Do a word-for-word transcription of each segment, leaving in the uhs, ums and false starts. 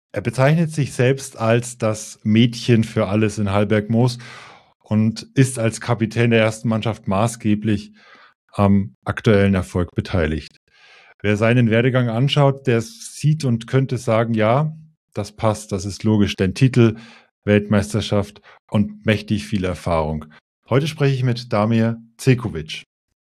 Er bezeichnet sich selbst als das Mädchen für alles in Hallbergmoos und ist als Kapitän der ersten Mannschaft maßgeblich am aktuellen Erfolg beteiligt. Wer seinen Werdegang anschaut, der sieht und könnte sagen, ja, das passt, das ist logisch, denn Titel, Weltmeisterschaft und mächtig viel Erfahrung. Heute spreche ich mit Damir Cekovic.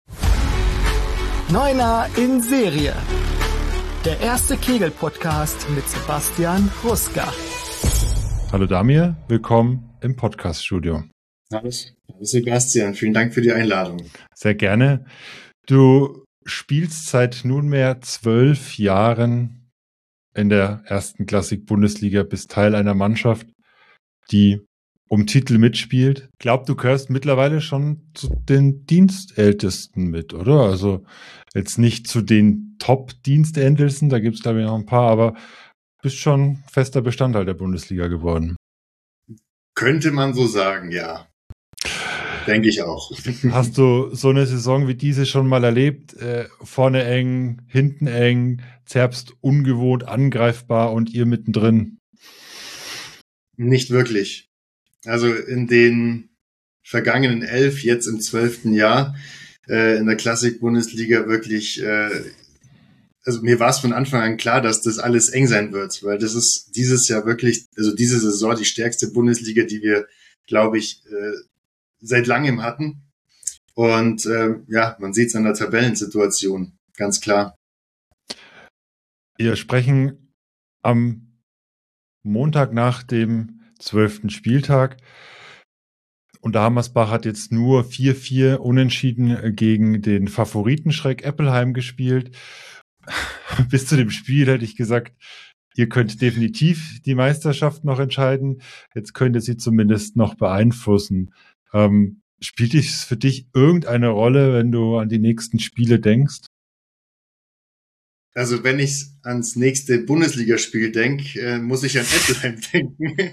Neuner in Serie. Der erste Kegel-Podcast mit Sebastian Ruska. Hallo Damir, willkommen im Podcast-Studio. Hallo Sebastian, vielen Dank für die Einladung. Sehr gerne. Du spielst seit nunmehr zwölf Jahren in der ersten Klassik-Bundesliga, bist Teil einer Mannschaft, die um Titel mitspielt. Ich glaube, du gehörst mittlerweile schon zu den Dienstältesten mit, oder? Also jetzt nicht zu den Top-Dienstältesten, da gibt es glaube ich noch ein paar, aber bist schon fester Bestandteil der Bundesliga geworden. Könnte man so sagen, ja. Denke ich auch. Hast du so eine Saison wie diese schon mal erlebt? Äh, vorne eng, hinten eng, Zerbst ungewohnt, angreifbar und ihr mittendrin? Nicht wirklich. Also in den vergangenen elf, jetzt im zwölften Jahr äh, in der Klassik-Bundesliga wirklich, äh, also mir war es von Anfang an klar, dass das alles eng sein wird, weil das ist dieses Jahr wirklich, also diese Saison die stärkste Bundesliga, die wir, glaube ich, äh, seit langem hatten. Und äh, ja, man sieht es an der Tabellensituation, ganz klar. Wir sprechen am Montag nach dem zwölften Spieltag. Und der Hammersbach hat jetzt nur vier vier unentschieden gegen den Favoritenschreck Eppelheim gespielt. Bis zu dem Spiel hätte ich gesagt, ihr könnt definitiv die Meisterschaft noch entscheiden. Jetzt könnt ihr sie zumindest noch beeinflussen. Ähm, spielt es für dich irgendeine Rolle, wenn du an die nächsten Spiele denkst? Also wenn ich ans nächste Bundesligaspiel denke, äh, muss ich an Eppelheim denken.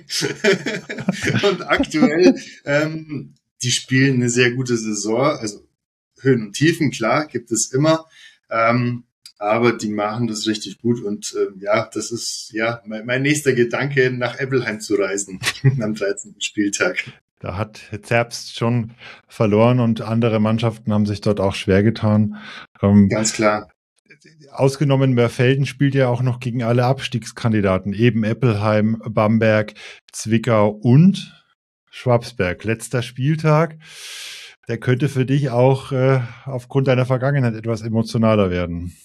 Und aktuell, ähm, die spielen eine sehr gute Saison. Also Höhen und Tiefen, klar, gibt es immer. Ähm, aber die machen das richtig gut. Und äh, ja, das ist ja mein, mein nächster Gedanke, nach Eppelheim zu reisen am dreizehnten Spieltag. Da hat Zerbst schon verloren und andere Mannschaften haben sich dort auch schwer getan. Ähm, Ganz klar. Ausgenommen Mörfelden spielt ja auch noch gegen alle Abstiegskandidaten, eben Eppelheim, Bamberg, Zwickau und Schwabsberg. Letzter Spieltag, der könnte für dich auch äh, aufgrund deiner Vergangenheit etwas emotionaler werden.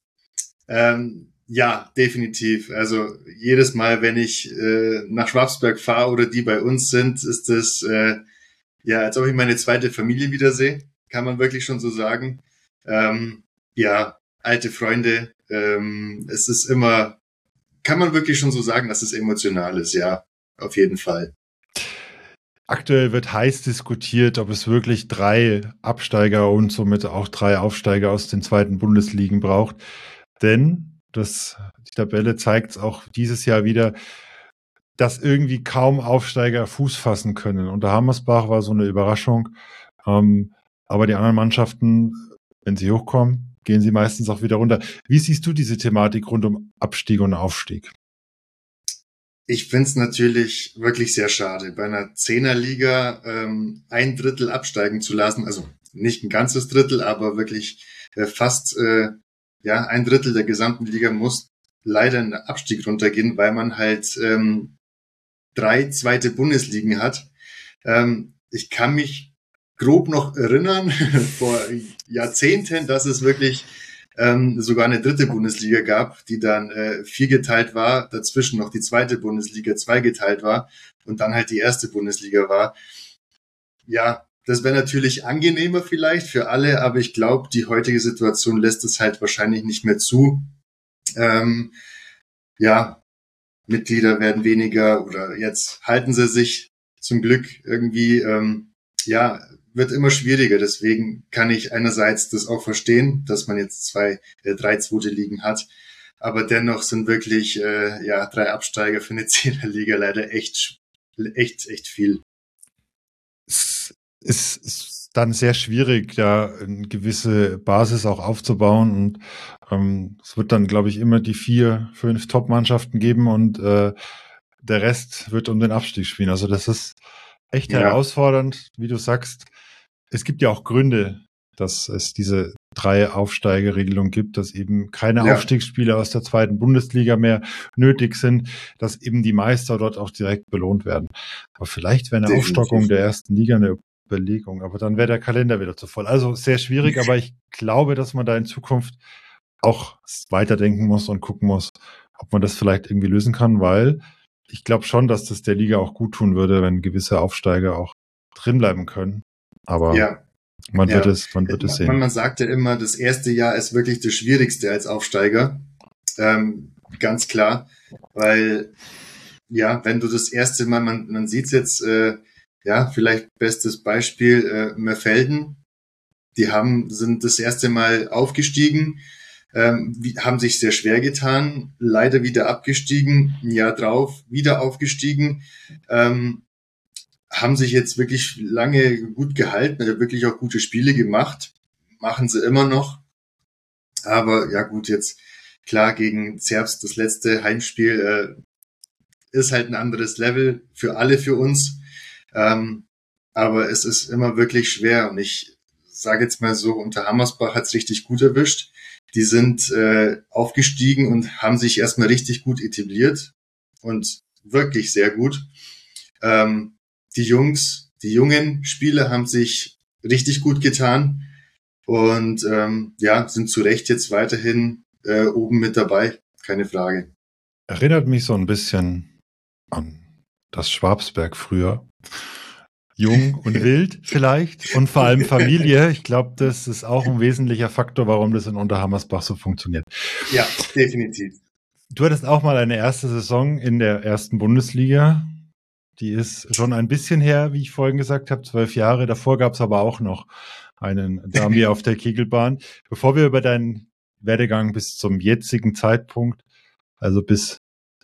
Ähm, ja, definitiv. Also jedes Mal, wenn ich äh, nach Schwabsberg fahre oder die bei uns sind, ist es äh, ja, als ob ich meine zweite Familie wiedersehe, kann man wirklich schon so sagen. Ähm, ja, alte Freunde. Ähm, es ist immer, kann man wirklich schon so sagen, dass es emotional ist, ja, auf jeden Fall. Aktuell wird heiß diskutiert, ob es wirklich drei Absteiger und somit auch drei Aufsteiger aus den zweiten Bundesligen braucht. Denn das, die Tabelle zeigt es auch dieses Jahr wieder, dass irgendwie kaum Aufsteiger Fuß fassen können. Und der Hammersbach war so eine Überraschung. Ähm, aber die anderen Mannschaften, wenn sie hochkommen, gehen sie meistens auch wieder runter. Wie siehst du diese Thematik rund um Abstieg und Aufstieg? Ich finde es natürlich wirklich sehr schade, bei einer Zehnerliga ähm, ein Drittel absteigen zu lassen. Also nicht ein ganzes Drittel, aber wirklich äh, fast äh, ja ein Drittel der gesamten Liga muss leider in den Abstieg runtergehen, weil man halt ähm, drei zweite Bundesligen hat. Ähm, ich kann mich grob noch erinnern, vor Jahrzehnten, dass es wirklich ähm, sogar eine dritte Bundesliga gab, die dann äh, vier geteilt war, dazwischen noch die zweite Bundesliga zwei geteilt war und dann halt die erste Bundesliga war. Ja, das wäre natürlich angenehmer vielleicht für alle, aber ich glaube, die heutige Situation lässt es halt wahrscheinlich nicht mehr zu. Ähm, ja, Mitglieder werden weniger oder jetzt halten sie sich zum Glück irgendwie, ähm, ja, wird immer schwieriger. Deswegen kann ich einerseits das auch verstehen, dass man jetzt zwei, äh, drei zweite Ligen hat. Aber dennoch sind wirklich, äh, ja, drei Absteiger für eine Zehnerliga leider echt, echt, echt viel. Es ist dann sehr schwierig, da eine gewisse Basis auch aufzubauen. Und ähm, es wird dann, glaube ich, immer die vier, fünf Top-Mannschaften geben und äh, der Rest wird um den Abstieg spielen. Also das ist echt Ja. herausfordernd, wie du sagst. Es gibt ja auch Gründe, dass es diese drei Aufsteigerregelung gibt, dass eben keine Ja. Aufstiegsspiele aus der zweiten Bundesliga mehr nötig sind, dass eben die Meister dort auch direkt belohnt werden. Aber vielleicht wäre eine Definitiv. Aufstockung der ersten Liga eine Überlegung, aber dann wäre der Kalender wieder zu voll. Also sehr schwierig, aber ich glaube, dass man da in Zukunft auch weiterdenken muss und gucken muss, ob man das vielleicht irgendwie lösen kann, weil ich glaube schon, dass das der Liga auch gut tun würde, wenn gewisse Aufsteiger auch drin bleiben können. Aber Ja. man wird Ja. es, man wird es Man, sehen. man sagt ja immer, das erste Jahr ist wirklich das Schwierigste als Aufsteiger. Ähm, ganz klar. Weil, ja, wenn du das erste Mal, man, man sieht es jetzt, äh, ja, vielleicht bestes Beispiel, äh, Mörfelden, die haben, sind das erste Mal aufgestiegen, ähm, wie, haben sich sehr schwer getan, leider wieder abgestiegen, ein Jahr drauf, wieder aufgestiegen, ähm, haben sich jetzt wirklich lange gut gehalten, also wirklich auch gute Spiele gemacht, machen sie immer noch, aber ja gut, jetzt klar gegen Zerbst, das letzte Heimspiel, äh, ist halt ein anderes Level für alle, für uns. Ähm, aber es ist immer wirklich schwer und ich sage jetzt mal so, unter Hammersbach hat's richtig gut erwischt. Die sind äh, aufgestiegen und haben sich erstmal richtig gut etabliert und wirklich sehr gut. Ähm, die Jungs, die jungen Spieler haben sich richtig gut getan und ähm, ja, sind zu Recht jetzt weiterhin äh, oben mit dabei, keine Frage. Erinnert mich so ein bisschen an das Schwabsberg früher. Jung und wild vielleicht und vor allem Familie. Ich glaube, das ist auch ein wesentlicher Faktor, warum das in Unterhammersbach so funktioniert. Ja, definitiv. Du hattest auch mal eine erste Saison in der ersten Bundesliga. Die ist schon ein bisschen her, wie ich vorhin gesagt habe, zwölf Jahre. Davor gab es aber auch noch einen Damir auf der Kegelbahn. Bevor wir über deinen Werdegang bis zum jetzigen Zeitpunkt, also bis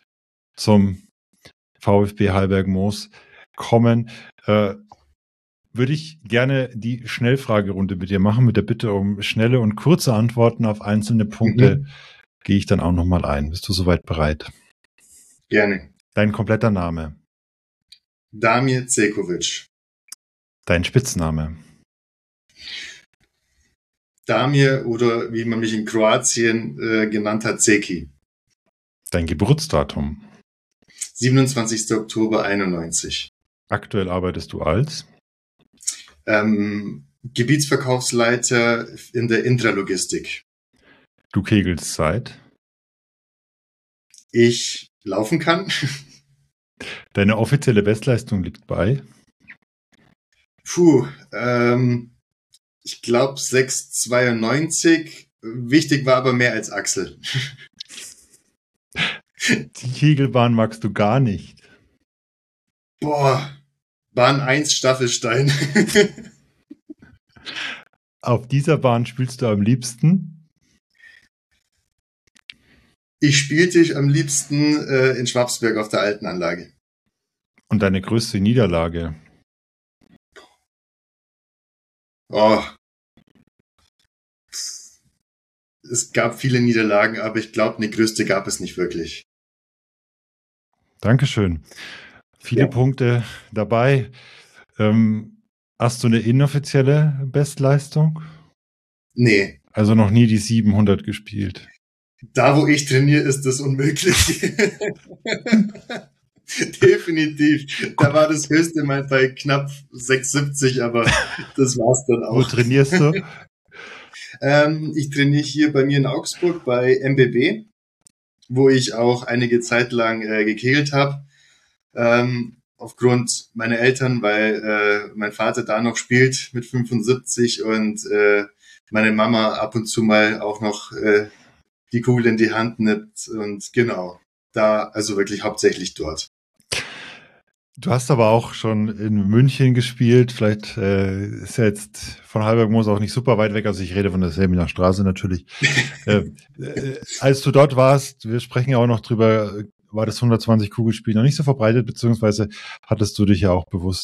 zum VfB Hallberg-Moos kommen, äh, würde ich gerne die Schnellfragerunde mit dir machen, mit der Bitte um schnelle und kurze Antworten auf einzelne Punkte. Mhm. Gehe ich dann auch nochmal ein. Bist du soweit bereit? Gerne. Dein kompletter Name? Damir Cekovic. Dein Spitzname? Damir oder wie man mich in Kroatien äh, genannt hat, Zeki. Dein Geburtsdatum? siebenundzwanzigster Oktober einundneunzig. Aktuell arbeitest du als? Ähm, Gebietsverkaufsleiter in der Intralogistik. Du kegelst seit? Ich laufen kann. Deine offizielle Bestleistung liegt bei? Puh, ähm, ich glaube sechs Komma zweiundneunzig. Wichtig war aber mehr als Axel. Die Kegelbahn magst du gar nicht. Boah, Bahn eins Staffelstein. Auf dieser Bahn spielst du am liebsten? Ich spielte am liebsten äh, in Schwabsberg auf der alten Anlage. Und deine größte Niederlage? Oh. Es gab viele Niederlagen, aber ich glaube, eine größte gab es nicht wirklich. Dankeschön. Viele Ja. Punkte dabei. Ähm, hast du eine inoffizielle Bestleistung? Nee. Also noch nie die siebenhundert gespielt? Da, wo ich trainiere, ist das unmöglich. Definitiv. Da war das höchste mal bei knapp sechs Komma siebzig, aber das war's dann auch. Wo trainierst du? ähm, ich trainiere hier bei mir in Augsburg bei M B B, wo ich auch einige Zeit lang äh, gekegelt habe. Ähm, aufgrund meiner Eltern, weil äh, mein Vater da noch spielt mit fünfundsiebzig und äh, meine Mama ab und zu mal auch noch äh, die Kugel in die Hand nimmt und genau, da also wirklich hauptsächlich dort. Du hast aber auch schon in München gespielt, vielleicht äh, ist ja jetzt von Hallberg-Moos auch nicht super weit weg, also ich rede von der Selminer Straße natürlich. äh, äh, als du dort warst, wir sprechen ja auch noch drüber, war das hundertzwanzig Kugelspiel noch nicht so verbreitet, beziehungsweise hattest du dich ja auch bewusst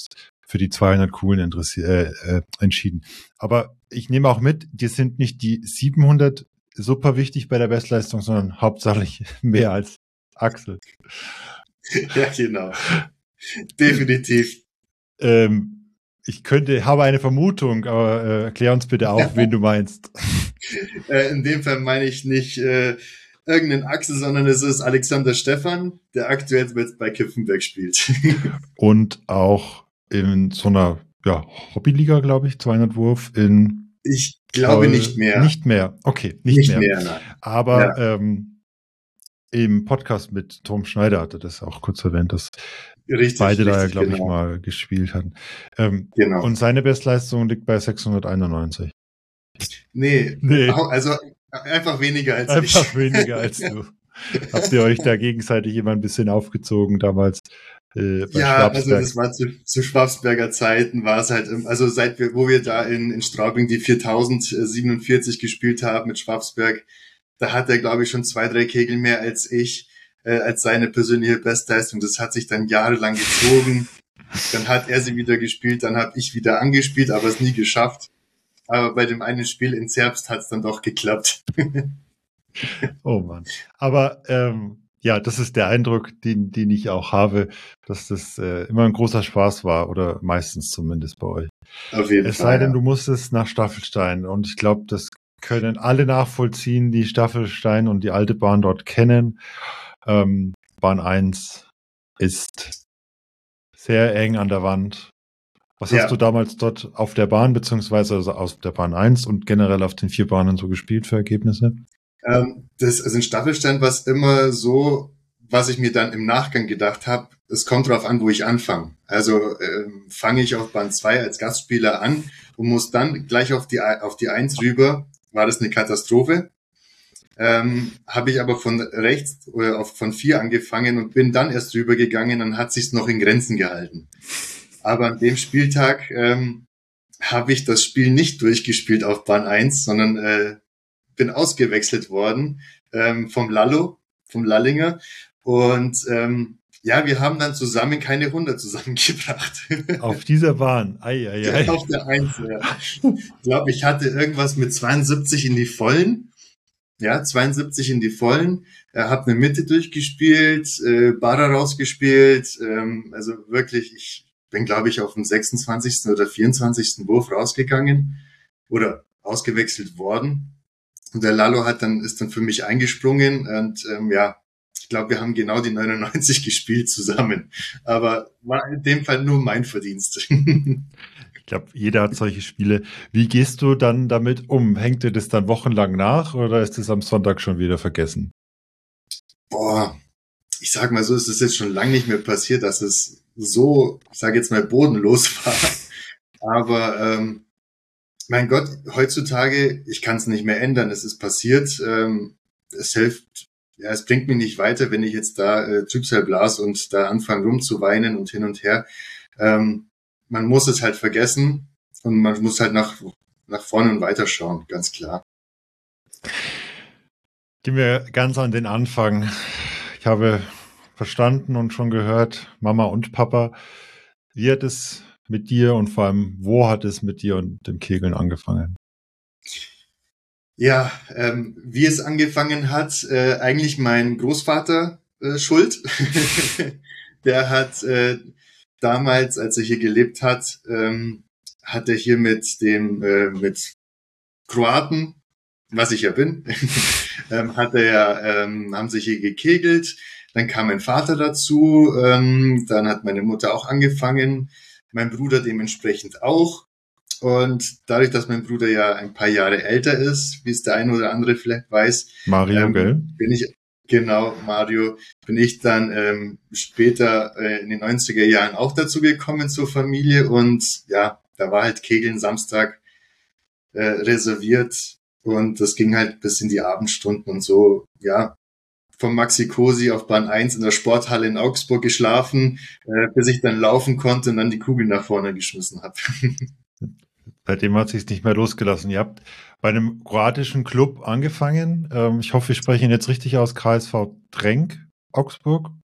für die zweihundert Kugeln interessi- äh, äh, entschieden. Aber ich nehme auch mit, dir sind nicht die siebenhundert super wichtig bei der Bestleistung, sondern hauptsächlich mehr als Axel. Ja, genau. Definitiv. Ähm, ich könnte, habe eine Vermutung, aber äh, erklär uns bitte auf, wen du meinst. Äh, in dem Fall meine ich nicht äh, irgendeinen Axel, sondern es ist Alexander Stephan, der aktuell jetzt bei Kipfenberg spielt. Und auch in so einer ja, Hobbyliga, glaube ich, zweihundert Wurf in Ich glaube äh, nicht mehr. Nicht mehr, okay, nicht, Nicht mehr. mehr, nein. Aber Ja. ähm, im Podcast mit Tom Schneider hatte das auch kurz erwähnt, dass Richtig, beide da ja, richtig, glaube ich, genau. mal gespielt hatten. Ähm, Genau. Und seine Bestleistung liegt bei sechshunderteinundneunzig. Nee, Nee. au- also einfach weniger als Einfach ich. weniger als du. Habt ihr euch da gegenseitig immer ein bisschen aufgezogen damals äh, bei Ja, also Schwabsberg? das war zu, zu Schwabsberger Zeiten, war es halt, im- also seit wir, wo wir da in, in Straubing die viertausendsiebenundvierzig gespielt haben mit Schwabsberg, da hat er, glaube ich, schon zwei, drei Kegel mehr als ich, äh, als seine persönliche Bestleistung. Das hat sich dann jahrelang gezogen. Dann hat er sie wieder gespielt, dann habe ich wieder angespielt, aber es nie geschafft. Aber bei dem einen Spiel in Zerbst hat es dann doch geklappt. Oh Mann. Aber ähm, ja, das ist der Eindruck, den, den ich auch habe, dass das äh, immer ein großer Spaß war oder meistens zumindest bei euch. Auf jeden Es Fall. sei denn, ja. du musstest nach Staffelstein und ich glaube, das können alle nachvollziehen, die Staffelstein und die alte Bahn dort kennen. Ähm, Bahn eins ist sehr eng an der Wand. Was Ja. hast du damals dort auf der Bahn, beziehungsweise also auf der Bahn eins und generell auf den vier Bahnen so gespielt für Ergebnisse? Ähm, das, also in Staffelstein war es immer so, was ich mir dann im Nachgang gedacht habe, es kommt darauf an, wo ich anfange. Also ähm, fange ich auf Bahn zwei als Gastspieler an und muss dann gleich auf die auf die eins rüber, war das eine Katastrophe. Ähm, habe ich aber von rechts oder auf, von vier angefangen und bin dann erst rübergegangen, dann hat sich's noch in Grenzen gehalten. Aber an dem Spieltag ähm, habe ich das Spiel nicht durchgespielt auf Bahn eins, sondern äh, bin ausgewechselt worden ähm, vom Lallo, vom Lallinger. Und ähm, ja, wir haben dann zusammen keine hundert zusammengebracht. Auf dieser Bahn. Ei, ei, ei. Auf der Eins, ja. Ich glaube, ich hatte irgendwas mit zweiundsiebzig in die Vollen. Ja, zweiundsiebzig in die Vollen. Er hat eine Mitte durchgespielt, äh, Barra rausgespielt. Ähm, also wirklich, ich bin, glaube ich, auf dem sechsundzwanzigsten oder vierundzwanzigsten Wurf rausgegangen oder ausgewechselt worden. Und der Lallo hat dann, ist dann für mich eingesprungen und ähm, ja, ich glaube, wir haben genau die neunundneunzig gespielt zusammen. Aber war in dem Fall nur mein Verdienst. Ich glaube, jeder hat solche Spiele. Wie gehst du dann damit um? Hängt dir das dann wochenlang nach oder ist es am Sonntag schon wieder vergessen? Boah, ich sag mal so, es ist jetzt schon lange nicht mehr passiert, dass es so, ich sage jetzt mal, bodenlos war. Aber ähm, mein Gott, heutzutage, ich kann es nicht mehr ändern. Es ist passiert. Ähm, es hilft, ja, es bringt mich nicht weiter, wenn ich jetzt da äh, Trübsal blas und da anfange rumzuweinen und hin und her. Ähm, man muss es halt vergessen und man muss halt nach, nach vorne und weiterschauen, ganz klar. Gehen wir ganz an den Anfang. Ich habe verstanden und schon gehört, Mama und Papa, wie hat es mit dir und vor allem, wo hat es mit dir und dem Kegeln angefangen? Ja, ähm, wie es angefangen hat, äh, eigentlich mein Großvater äh, schuld. Der hat äh, damals, als er hier gelebt hat, ähm, hat er hier mit dem äh, mit Kroaten, was ich ja bin, ähm, hat er ja, ähm, haben sich hier gekegelt. Dann kam mein Vater dazu, ähm, dann hat meine Mutter auch angefangen, mein Bruder dementsprechend auch. Und dadurch, dass mein Bruder ja ein paar Jahre älter ist, wie es der eine oder andere vielleicht weiß, Mario, ähm, gell? bin ich, genau, Mario, bin ich dann ähm, später äh, in den neunziger Jahren auch dazu gekommen zur Familie. Und ja, da war halt Kegeln Samstag äh, reserviert. Und das ging halt bis in die Abendstunden und so, ja, vom Maxi Cosi auf Bahn eins in der Sporthalle in Augsburg geschlafen, äh, bis ich dann laufen konnte und dann die Kugel nach vorne geschmissen habe. Seitdem hat sich nicht mehr losgelassen. Ihr habt bei einem kroatischen Club angefangen. Ähm, ich hoffe, wir sprechen jetzt richtig aus. K S V Trenk, Augsburg.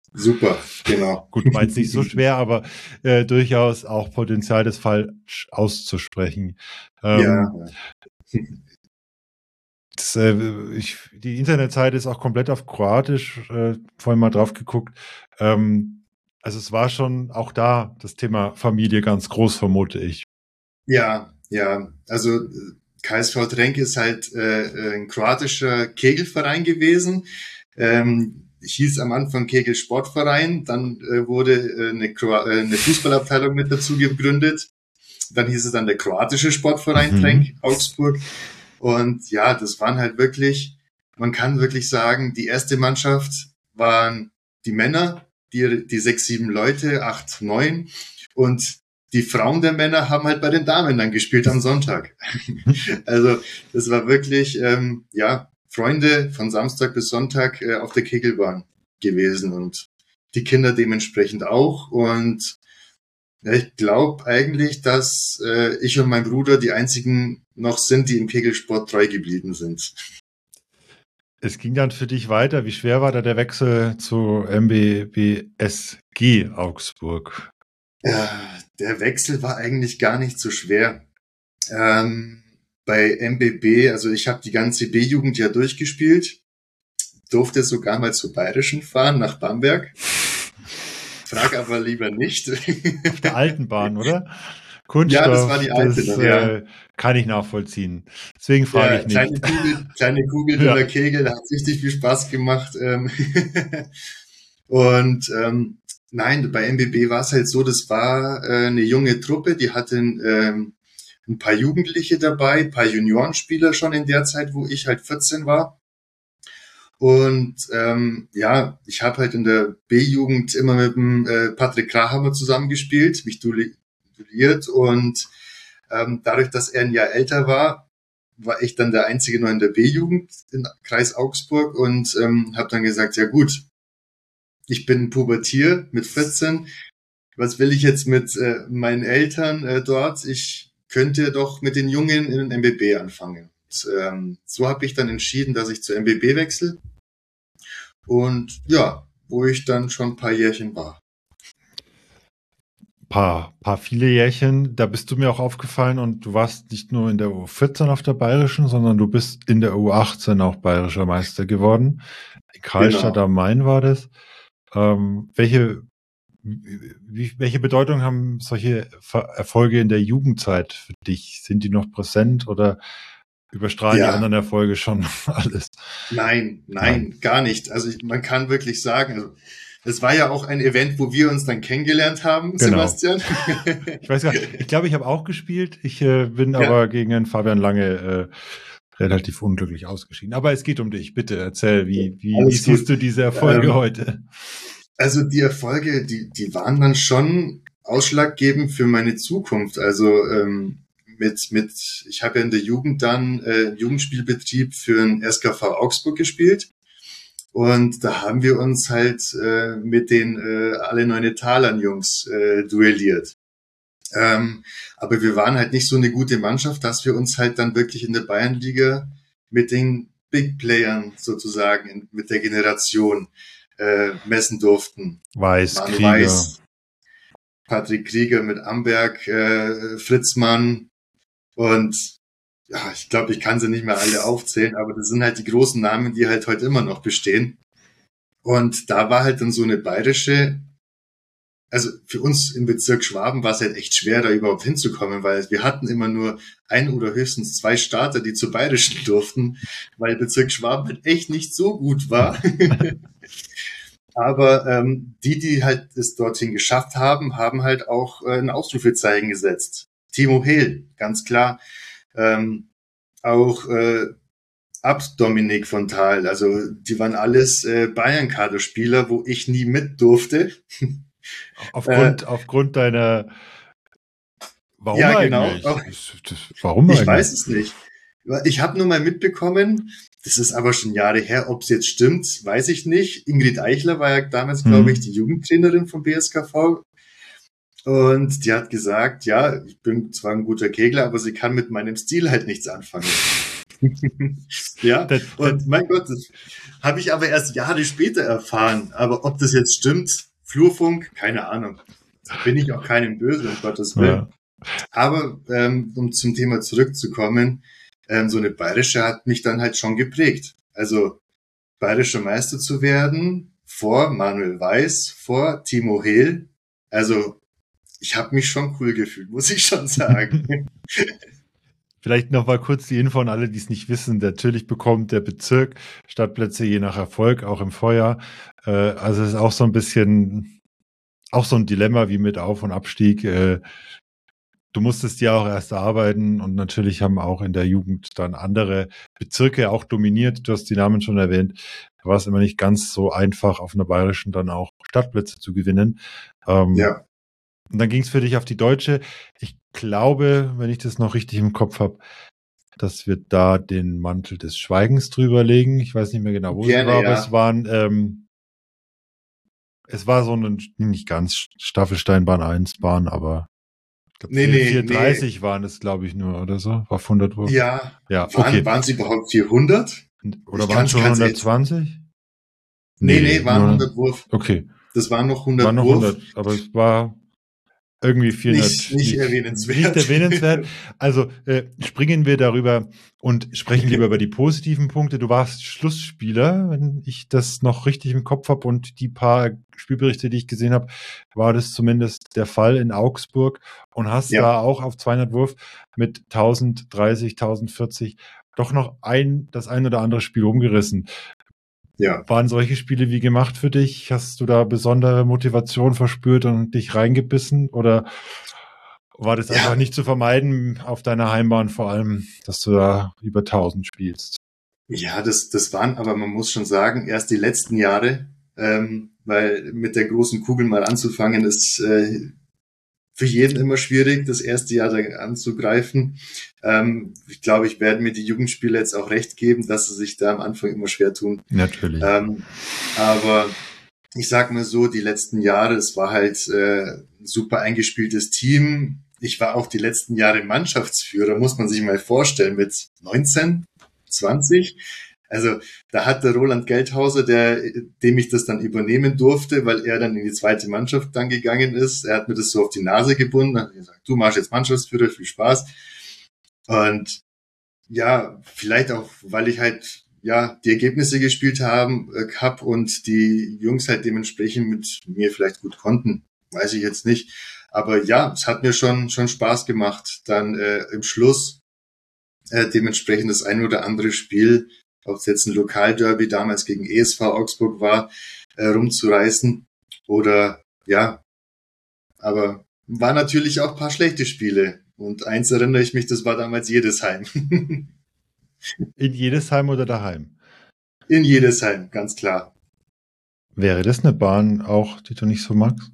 Super, genau. Gut, war jetzt nicht so schwer, aber äh, durchaus auch Potenzial, das falsch auszusprechen. Ähm, Ja. das, äh, ich, die Internetseite ist auch komplett auf Kroatisch, äh, vorhin mal drauf geguckt. Ähm, also es war schon auch da das Thema Familie ganz groß, vermute ich. Ja, ja. Also äh, K S V Trenk ist halt äh, ein kroatischer Kegelverein gewesen. Ähm, hieß am Anfang Kegel Sportverein, dann äh, wurde äh, eine, Kroa äh, eine Fußballabteilung mit dazu gegründet. Dann hieß es dann der kroatische Sportverein Mhm. Trenk Augsburg. Und ja, das waren halt wirklich, man kann wirklich sagen, die erste Mannschaft waren die Männer, die, die sechs, sieben Leute, acht, neun. Und die Frauen der Männer haben halt bei den Damen dann gespielt am Sonntag. Also das war wirklich, ähm, ja, Freunde von Samstag bis Sonntag äh, auf der Kegelbahn gewesen und die Kinder dementsprechend auch. Und ja, ich glaube eigentlich, dass äh, ich und mein Bruder die einzigen noch sind, die im Kegelsport treu geblieben sind. Es ging dann für dich weiter. Wie schwer war da der Wechsel zu M B B S G Augsburg? Ja, der Wechsel war eigentlich gar nicht so schwer. Ähm, bei M B B, also ich habe die ganze B-Jugend ja durchgespielt, durfte sogar mal zur Bayerischen fahren, nach Bamberg. Frag aber lieber nicht. Auf der alten Bahn, oder? Kunststoff, Ja, das war die alte das noch, ja. äh, kann ich nachvollziehen. Deswegen frage Ja, ich nicht. kleine Kugel, kleine Kugel, Ja. dünner Kegel, da hat richtig viel Spaß gemacht. ähm. Und ähm, nein, bei M B B war es halt so, das war äh, eine junge Truppe, die hatten ähm, ein paar Jugendliche dabei, ein paar Juniorenspieler schon in der Zeit, wo ich halt vierzehn war. Und ähm, ja, ich habe halt in der B-Jugend immer mit dem äh, Patrick Krahammer zusammengespielt, mich duelliert und ähm, dadurch, dass er ein Jahr älter war, war ich dann der Einzige noch in der B-Jugend im Kreis Augsburg und ähm, habe dann gesagt, ja gut, ich bin Pubertier mit vierzehn, was will ich jetzt mit äh, meinen Eltern äh, dort? Ich könnte doch mit den Jungen in den M B B anfangen. Und, ähm, so habe ich dann entschieden, dass ich zur M B B wechsle. Und ja, wo ich dann schon ein paar Jährchen war. Paar, paar viele Jährchen, da bist du mir auch aufgefallen und du warst nicht nur in der U vierzehn auf der Bayerischen, sondern du bist in der U achtzehn auch bayerischer Meister geworden. In Karlstadt Genau. am Main war das. Ähm, welche, wie, welche Bedeutung haben solche Ver- Erfolge in der Jugendzeit für dich? Sind die noch präsent oder überstrahlen die Ja, anderen Erfolge schon alles? nein, Nein. nein, gar nicht. Also ich, man kann wirklich sagen, also es war ja auch ein Event, wo wir uns dann kennengelernt haben, Genau. Sebastian. Ich weiß gar nicht, ich glaube, ich habe auch gespielt. Ich äh, bin Ja. aber gegen den Fabian Lange äh, relativ unglücklich ausgeschieden. Aber es geht um dich. Bitte erzähl, wie, wie, wie Alles siehst gut. du diese Erfolge Ähm, heute? Also die Erfolge, die, die waren dann schon ausschlaggebend für meine Zukunft. Also ähm, mit, mit, ich habe ja in der Jugend dann äh, Jugendspielbetrieb für den S K V Augsburg gespielt. Und da haben wir uns halt äh, mit den äh, alle Neunetalern Jungs äh, duelliert. Ähm, aber wir waren halt nicht so eine gute Mannschaft, dass wir uns halt dann wirklich in der Bayernliga mit den Big Playern sozusagen, in, mit der Generation äh, messen durften. Weiß, Manu Krieger. Weiß, Patrick Krieger mit Amberg, äh, Fritzmann und ja, ich glaube, ich kann sie nicht mehr alle aufzählen, aber das sind halt die großen Namen, die halt heute immer noch bestehen. Und da war halt dann so eine bayerische, also für uns im Bezirk Schwaben war es halt echt schwer, da überhaupt hinzukommen, weil wir hatten immer nur ein oder höchstens zwei Starter, die zur bayerischen durften, weil Bezirk Schwaben halt echt nicht so gut war. Aber ähm, die, die halt es dorthin geschafft haben, haben halt auch äh, ein Ausrufezeichen gesetzt. Timo Hehl, ganz klar. Ähm, auch äh, Abt Dominik von Thal, also die waren alles äh, Bayern-Kaderspieler, wo ich nie mit durfte. Aufgrund, Äh, aufgrund deiner. Warum ja, eigentlich? genau. Das, das, warum Ich eigentlich? weiß es nicht. Ich habe nur mal mitbekommen, das ist aber schon Jahre her, ob es jetzt stimmt, weiß ich nicht. Ingrid Eichler war ja damals, Mhm. glaube ich, die Jugendtrainerin vom B S K V. Und die hat gesagt, ja, ich bin zwar ein guter Kegler, aber sie kann mit meinem Stil halt nichts anfangen. Ja, Das, und mein Gott, das habe ich aber erst Jahre später erfahren. Aber ob das jetzt stimmt, Flurfunk, keine Ahnung. Bin ich auch keinem böse, um Gottes Willen. ja. Aber ähm, um zum Thema zurückzukommen, ähm, so eine bayerische hat mich dann halt schon geprägt. Also bayerischer Meister zu werden, vor Manuel Weiß, vor Timo Hehl. Also ich habe mich schon cool gefühlt, muss ich schon sagen. Vielleicht noch mal kurz die Info an alle, die es nicht wissen. Natürlich bekommt der Bezirk Stadtplätze je nach Erfolg, auch im Vorjahr. Äh, also es ist auch so ein bisschen, auch so ein Dilemma wie mit Auf- und Abstieg. Äh, du musstest ja auch erst arbeiten und natürlich haben auch in der Jugend dann andere Bezirke auch dominiert. Du hast die Namen schon erwähnt. Da war es immer nicht ganz so einfach, auf einer bayerischen dann auch Stadtplätze zu gewinnen. Ähm, Ja, Und dann ging es für dich auf die deutsche. Ich glaube, wenn ich das noch richtig im Kopf habe, dass wir da den Mantel des Schweigens drüber legen. Ich weiß nicht mehr genau, wo es gerne, war, aber ja. es waren, ähm, es war so eine, nicht ganz Staffelsteinbahn eins Bahn, aber ich glaube Nee, nee, nee. vierhundertdreißig waren es, glaube ich, nur oder so. War auf hundert Wurf. Ja, Ja, waren, okay. waren es überhaupt vierhundert? Oder Ich waren es kann's- schon kann's jetzt- hundertzwanzig? Nee, nee, waren nur- hundert Wurf. Okay, Das waren noch war hundert noch Wurf. hundert, aber es war irgendwie vierhundert. Nicht- nicht erwähnenswert. Nicht erwähnenswert. Also äh, springen wir darüber und sprechen lieber über die positiven Punkte. Du warst Schlussspieler, wenn ich das noch richtig im Kopf habe, und die paar Spielberichte, die ich gesehen habe, war das zumindest der Fall in Augsburg, und hast Ja. da auch auf zweihundert Wurf mit tausenddreißig, tausendvierzig doch noch ein, das ein oder andere Spiel umgerissen. Ja. Waren solche Spiele wie gemacht für dich? Hast du da besondere Motivation verspürt und dich reingebissen? Oder war das Ja. einfach nicht zu vermeiden auf deiner Heimbahn, vor allem, dass du da über tausend spielst? Ja, das, das waren, aber man muss schon sagen, erst die letzten Jahre, ähm, weil mit der großen Kugel mal anzufangen, ist äh, für jeden immer schwierig, das erste Jahr da anzugreifen. Ähm, ich glaube, ich werde mir die Jugendspieler jetzt auch recht geben, dass sie sich da am Anfang immer schwer tun. Natürlich. Ähm, aber ich sag mal so, die letzten Jahre, es war halt äh, ein super eingespieltes Team. Ich war auch die letzten Jahre Mannschaftsführer, muss man sich mal vorstellen, mit neunzehn, zwanzig. Also da hat der Roland Geldhauser, der, dem ich das dann übernehmen durfte, weil er dann in die zweite Mannschaft dann gegangen ist. Er hat mir das so auf die Nase gebunden, hat gesagt, du machst jetzt Mannschaftsführer, viel Spaß. Und ja, vielleicht auch, weil ich halt ja die Ergebnisse gespielt haben, äh, hab und die Jungs halt dementsprechend mit mir vielleicht gut konnten, weiß ich jetzt nicht. Aber ja, es hat mir schon schon Spaß gemacht, dann äh, im Schluss äh, dementsprechend das ein oder andere Spiel, ob es jetzt ein Lokalderby damals gegen E S V Augsburg war, äh, rumzureißen oder ja, aber war natürlich auch ein paar schlechte Spiele. Und eins erinnere ich mich, das war damals Jedesheim. In Jedesheim oder daheim? In Jedesheim, ganz klar. Wäre das eine Bahn auch, die du nicht so magst?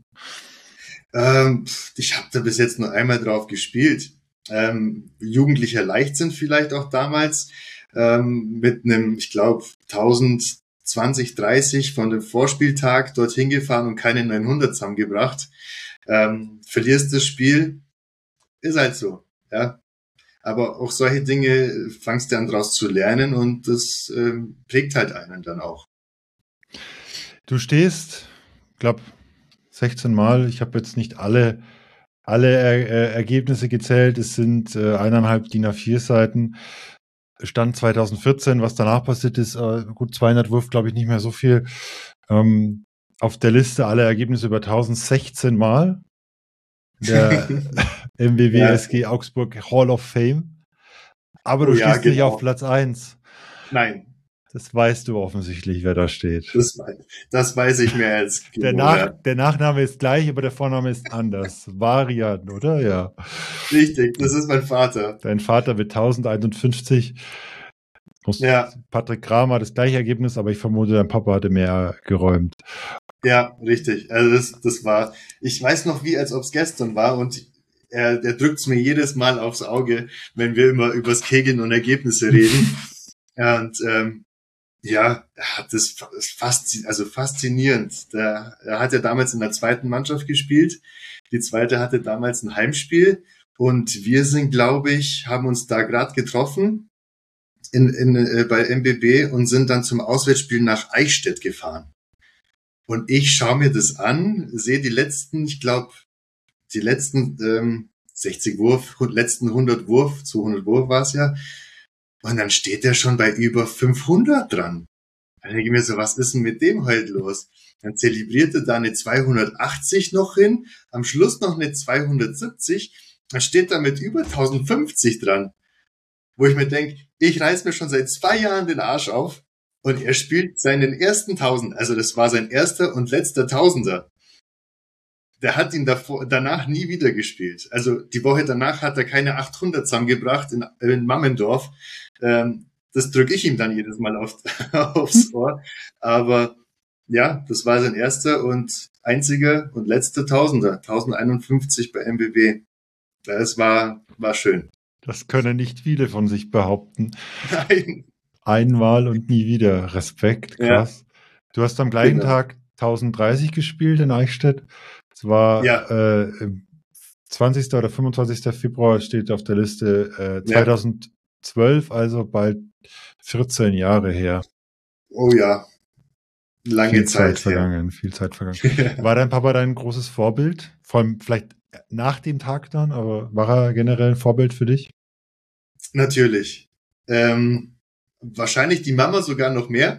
Ähm, ich habe da bis jetzt nur einmal drauf gespielt. Ähm, jugendlicher Leichtsinn vielleicht auch damals. Ähm, mit einem, ich glaube, tausendzwanzig, dreißig von dem Vorspieltag dorthin gefahren und keine neunhundert zusammengebracht. Ähm, verlierst das Spiel, ist halt so, ja. Aber auch solche Dinge fangst du an draus zu lernen und das ähm, prägt halt einen dann auch. Du stehst, ich glaube, sechzehn Mal. Ich habe jetzt nicht alle, alle er, äh, Ergebnisse gezählt. Es sind äh, eineinhalb D I N A vier Seiten. Stand zwanzig vierzehn, was danach passiert ist, äh, gut zweihundert Wurf, glaube ich, nicht mehr so viel. Ähm, auf der Liste alle Ergebnisse über tausendsechzehn Mal. Der M W W Ja. S G Augsburg Hall of Fame. Aber Oh du ja, stehst nicht genau. auf Platz eins. Nein, Das weißt du offensichtlich, wer da steht. das, das weiß ich mehr als Der, genau, Nach, ja. der Nachname ist gleich, aber der Vorname ist anders. Varian, oder? Ja. Richtig, das ist mein Vater. Dein Vater mit tausendeinundfünfzig. Muss- Ja. Patrick Kramer das gleiche Ergebnis, aber ich vermute, dein Papa hatte mehr geräumt. Ja, richtig. Also das, das war, ich weiß noch wie, als ob es gestern war und er, er drückt es mir jedes Mal aufs Auge, wenn wir immer übers Kegeln und Ergebnisse reden. Und ähm, ja, er hat das fast, also faszinierend. Der, er hat ja damals in der zweiten Mannschaft gespielt. Die zweite hatte damals ein Heimspiel und wir sind, glaube ich, haben uns da gerade getroffen. in, in, äh, bei M B B und sind dann zum Auswärtsspiel nach Eichstätt gefahren. Und ich schaue mir das an, sehe die letzten, ich glaube, die letzten ähm, sechzig Wurf, letzten hundert Wurf, zweihundert Wurf war es ja. Und dann steht der schon bei über fünfhundert dran. Dann denke ich mir so, was ist denn mit dem heute los? Dann zelebrierte da eine zweihundertachtzig noch hin, am Schluss noch eine zweihundertsiebzig, dann steht da mit über tausendfünfzig dran. Wo ich mir denke, ich reiß mir schon seit zwei Jahren den Arsch auf und er spielt seinen ersten Tausend, also das war sein erster und letzter Tausender. Der hat ihn davor, danach nie wieder gespielt. Also die Woche danach hat er keine achthundert zusammengebracht in, in Mammendorf. Ähm, das drücke ich ihm dann jedes Mal auf, aufs Ohr. Aber ja, das war sein erster und einziger und letzter Tausender. tausendeinundfünfzig bei M B B. Das war, war schön. Das können nicht viele von sich behaupten. Nein. Einmal und nie wieder. Respekt, krass. Ja. Du hast am gleichen genau. Tag tausenddreißig gespielt in Eichstätt. Es war ja. äh, zwanzigsten oder fünfundzwanzigsten Februar steht auf der Liste äh, zweitausendzwölf, ja. Also bald vierzehn Jahre her. Oh ja, lange viel Zeit, Zeit vergangen, viel Zeit vergangen. War dein Papa dein großes Vorbild? Vor allem vielleicht nach dem Tag dann, aber war er generell ein Vorbild für dich? Natürlich. Ähm, wahrscheinlich die Mama sogar noch mehr.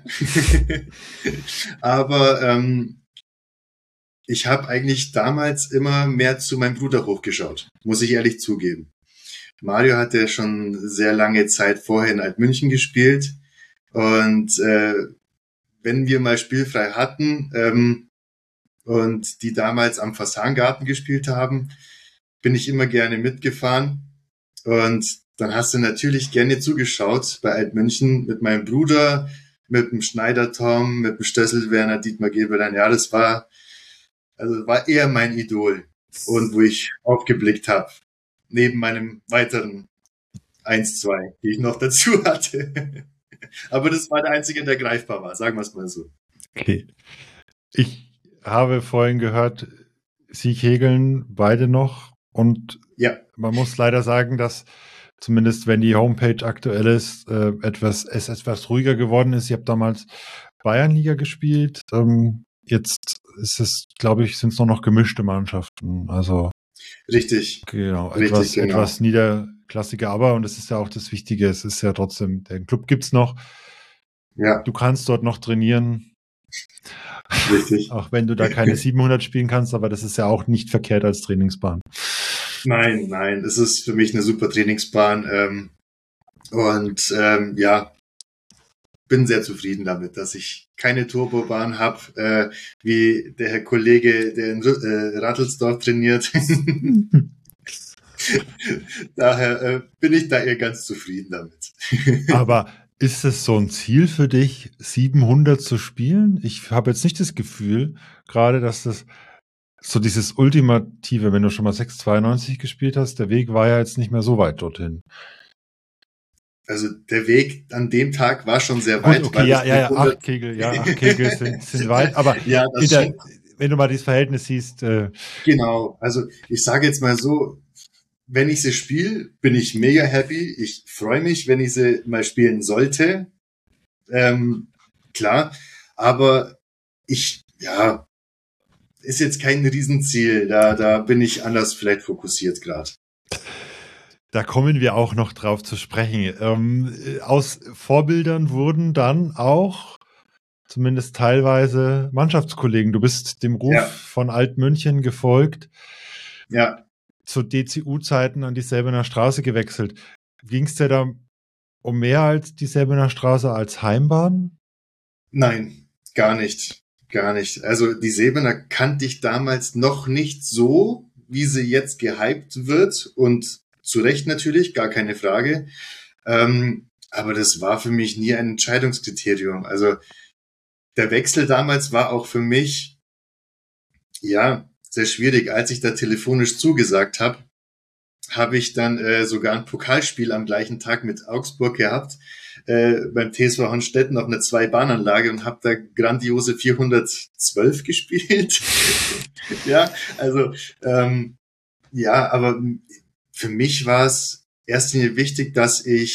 Aber ähm, ich habe eigentlich damals immer mehr zu meinem Bruder hochgeschaut, muss ich ehrlich zugeben. Mario hat ja schon sehr lange Zeit vorher in Altmünchen gespielt und äh, wenn wir mal spielfrei hatten ähm, und die damals am Fasangarten gespielt haben, bin ich immer gerne mitgefahren und dann hast du natürlich gerne zugeschaut bei Altmünchen mit meinem Bruder, mit dem Schneider Tom, mit dem Stössel Werner, Dietmar Geberlein. Ja, das war also war eher mein Idol und wo ich aufgeblickt habe, neben meinem weiteren eins, zwei, die ich noch dazu hatte. Aber das war der einzige, der greifbar war, sagen wir es mal so. Okay. Ich habe vorhin gehört, Sie kegeln beide noch und ja. Man muss leider sagen, dass zumindest wenn die Homepage aktuell ist, äh, etwas, es etwas ruhiger geworden ist. Ich habe damals Bayernliga gespielt. Ähm, jetzt ist es, glaube ich, sind es nur noch gemischte Mannschaften. Also richtig. Genau, richtig, etwas, genau. etwas niederklassiger, aber und das ist ja auch das Wichtige, es ist ja trotzdem, der Club gibt's noch. Ja. Du kannst dort noch trainieren. Richtig. Auch wenn du da keine siebenhundert spielen kannst, aber das ist ja auch nicht verkehrt als Trainingsbahn. Nein, nein, es ist für mich eine super Trainingsbahn ähm, und ähm, ja, bin sehr zufrieden damit, dass ich keine Turbobahn habe, äh, wie der Herr Kollege, der in äh, Rattelsdorf trainiert. Daher äh, bin ich da eher ganz zufrieden damit. Aber ist es so ein Ziel für dich, siebenhundert zu spielen? Ich habe jetzt nicht das Gefühl, gerade, dass das so dieses Ultimative, wenn du schon mal sechs zweiundneunzig gespielt hast, der Weg war ja jetzt nicht mehr so weit dorthin. Also der Weg an dem Tag war schon sehr Gut, weit. Okay, ja, ja, ja, acht Kegel, ja, acht Kegel sind, sind weit, aber ja, das der, wenn du mal dieses Verhältnis siehst. Äh, genau, also ich sage jetzt mal so, wenn ich sie spiele, bin ich mega happy. Ich freue mich, wenn ich sie mal spielen sollte. Ähm, klar, aber ich, ja, ist jetzt kein Riesenziel. Da, da bin ich anders vielleicht fokussiert gerade. Da kommen wir auch noch drauf zu sprechen. Ähm, aus Vorbildern wurden dann auch zumindest teilweise Mannschaftskollegen. Du bist dem Ruf ja. von Altmünchen gefolgt. Ja. Zu D C U-Zeiten an die Selbener Straße gewechselt. Ging es dir da um mehr als die Selbener Straße als Heimbahn? Nein, gar nicht. Gar nicht. Also die Selbener kannte ich damals noch nicht so, wie sie jetzt gehypt wird und zu Recht natürlich, gar keine Frage. Ähm, aber das war für mich nie ein Entscheidungskriterium. Also der Wechsel damals war auch für mich, ja, sehr schwierig. Als ich da telefonisch zugesagt habe, habe ich dann äh, sogar ein Pokalspiel am gleichen Tag mit Augsburg gehabt, äh, beim T S V Honstetten auf einer Zwei-Bahn-Anlage und habe da grandiose vierhundertzwölf gespielt. ja, also ähm, ja, aber für mich war es erst Linie wichtig, dass ich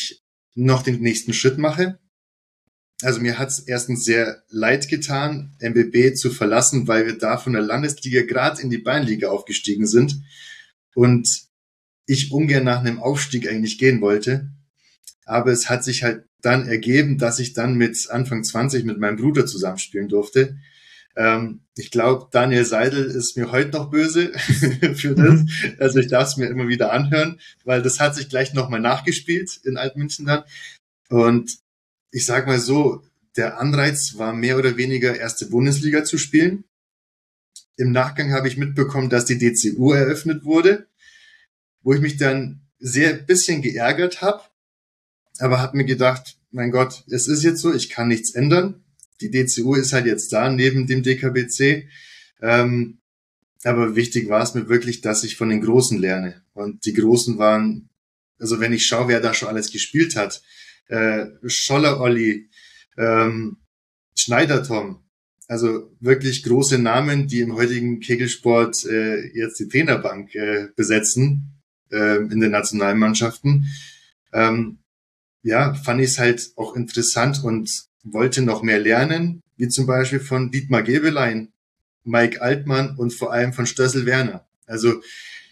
noch den nächsten Schritt mache. Also mir hat es erstens sehr leid getan, M B B zu verlassen, weil wir da von der Landesliga gerade in die Bayernliga aufgestiegen sind und ich ungern nach einem Aufstieg eigentlich gehen wollte. Aber es hat sich halt dann ergeben, dass ich dann mit Anfang zwanzig mit meinem Bruder zusammenspielen durfte. Ähm, ich glaube, Daniel Seidel ist mir heute noch böse für das. Also ich darf es mir immer wieder anhören, weil das hat sich gleich nochmal nachgespielt in Altmünchen dann. Und ich sag mal so, der Anreiz war mehr oder weniger erste Bundesliga zu spielen. Im Nachgang habe ich mitbekommen, dass die D C U eröffnet wurde, wo ich mich dann sehr bisschen geärgert habe, aber habe mir gedacht, mein Gott, es ist jetzt so, ich kann nichts ändern. Die D C U ist halt jetzt da, neben dem D K B C. Ähm, aber wichtig war es mir wirklich, dass ich von den Großen lerne. Und die Großen waren, also wenn ich schaue, wer da schon alles gespielt hat, äh, Scholler Olli, ähm, Schneider Tom, also wirklich große Namen, die im heutigen Kegelsport äh, jetzt die Trainerbank äh, besetzen äh, in den Nationalmannschaften. Ähm, ja, fand ich es halt auch interessant und wollte noch mehr lernen, wie zum Beispiel von Dietmar Gebelein, Mike Altmann und vor allem von Stössel Werner. Also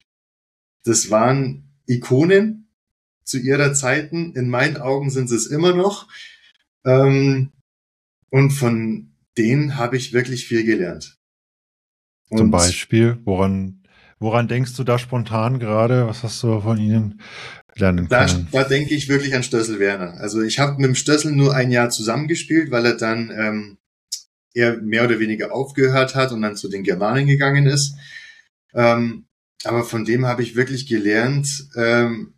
das waren Ikonen zu ihrer Zeiten. In meinen Augen sind sie es immer noch. Ähm, und von denen habe ich wirklich viel gelernt. Und zum Beispiel, woran, woran denkst du da spontan gerade? Was hast du von ihnen lernen können? Da, da denke ich wirklich an Stössel Werner. Also ich habe mit dem Stössel nur ein Jahr zusammengespielt, weil er dann ähm, eher mehr oder weniger aufgehört hat und dann zu den Germanen gegangen ist. Ähm, aber von dem habe ich wirklich gelernt, ähm,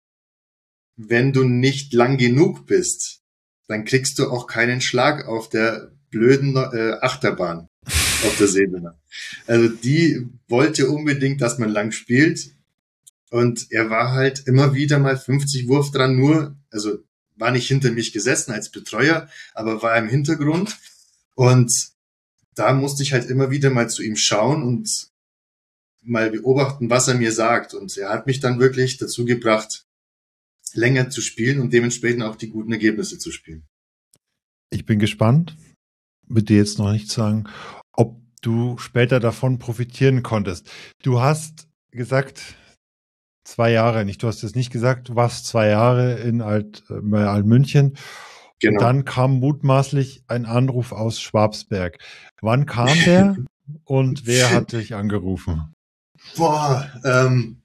wenn du nicht lang genug bist, dann kriegst du auch keinen Schlag auf der blöden äh, Achterbahn auf der Seebene. Also die wollte unbedingt, dass man lang spielt. Und er war halt immer wieder mal fünfzig Wurf dran, nur, also war nicht hinter mich gesessen als Betreuer, aber war im Hintergrund. Und da musste ich halt immer wieder mal zu ihm schauen und mal beobachten, was er mir sagt. Und er hat mich dann wirklich dazu gebracht, länger zu spielen und dementsprechend auch die guten Ergebnisse zu spielen. Ich bin gespannt, würde dir jetzt noch nicht sagen, ob du später davon profitieren konntest. Du hast gesagt, zwei Jahre nicht. Du hast es nicht gesagt, du warst zwei Jahre in Alt, bei Altmünchen. Genau. Und dann kam mutmaßlich ein Anruf aus Schwabsberg. Wann kam der und wer hat dich angerufen? Boah, ähm,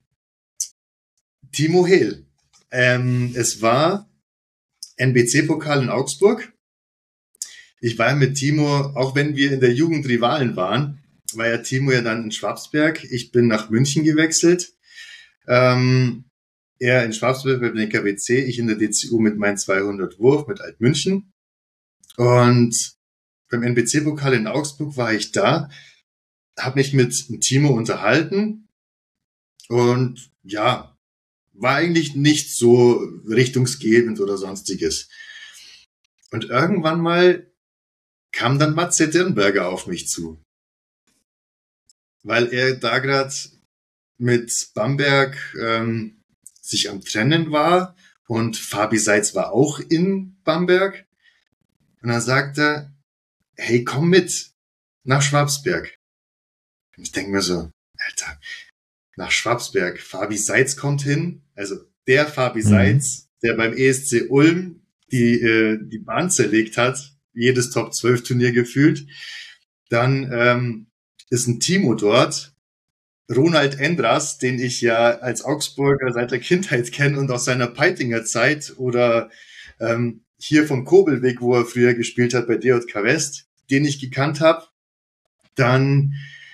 Timo Hehl. Ähm, es war N B C-Pokal in Augsburg. Ich war mit Timo, auch wenn wir in der Jugend Rivalen waren, war ja Timo ja dann in Schwabsberg. Ich bin nach München gewechselt. Ähm, er in Schwabsberg mit dem K B C, ich in der D C U mit meinen zweihundert Wurf mit Altmünchen. Und beim N B C-Pokal in Augsburg war ich da, habe mich mit Timo unterhalten und ja, war eigentlich nicht so richtungsgebend oder sonstiges. Und irgendwann mal kam dann Matze Dirnberger auf mich zu, weil er da gerade mit Bamberg ähm, sich am Trennen war und Fabi Seitz war auch in Bamberg. Und dann sagt er, hey, komm mit nach Schwabsberg. Und ich denke mir so, Alter, nach Schwabsberg, Fabi Seitz kommt hin, also der Fabi mhm. Seitz, der beim E S C Ulm die, äh, die Bahn zerlegt hat, jedes Top zwölf Turnier gefühlt. Dann ähm, ist ein Timo dort, Ronald Endras, den ich ja als Augsburger seit der Kindheit kenne und aus seiner Peitinger Zeit oder ähm, hier vom Kobelweg, wo er früher gespielt hat bei D J K West, den ich gekannt habe. Dann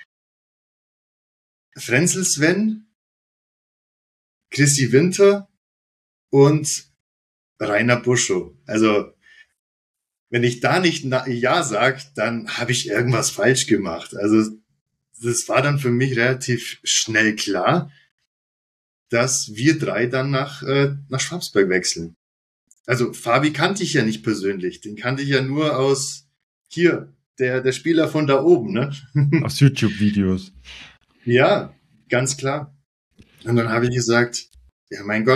Frenzel Sven, Chrissy Winter und Rainer Buschow. Also wenn ich da nicht Ja sage, dann habe ich irgendwas falsch gemacht. Also das war dann für mich relativ schnell klar, dass wir drei dann nach, äh, nach Schwabsberg wechseln. Also Fabi kannte ich ja nicht persönlich. Den kannte ich ja nur aus hier, der, der Spieler von da oben, ne? Aus YouTube-Videos. Ja, ganz klar. Und dann habe ich gesagt, ja mein Gott,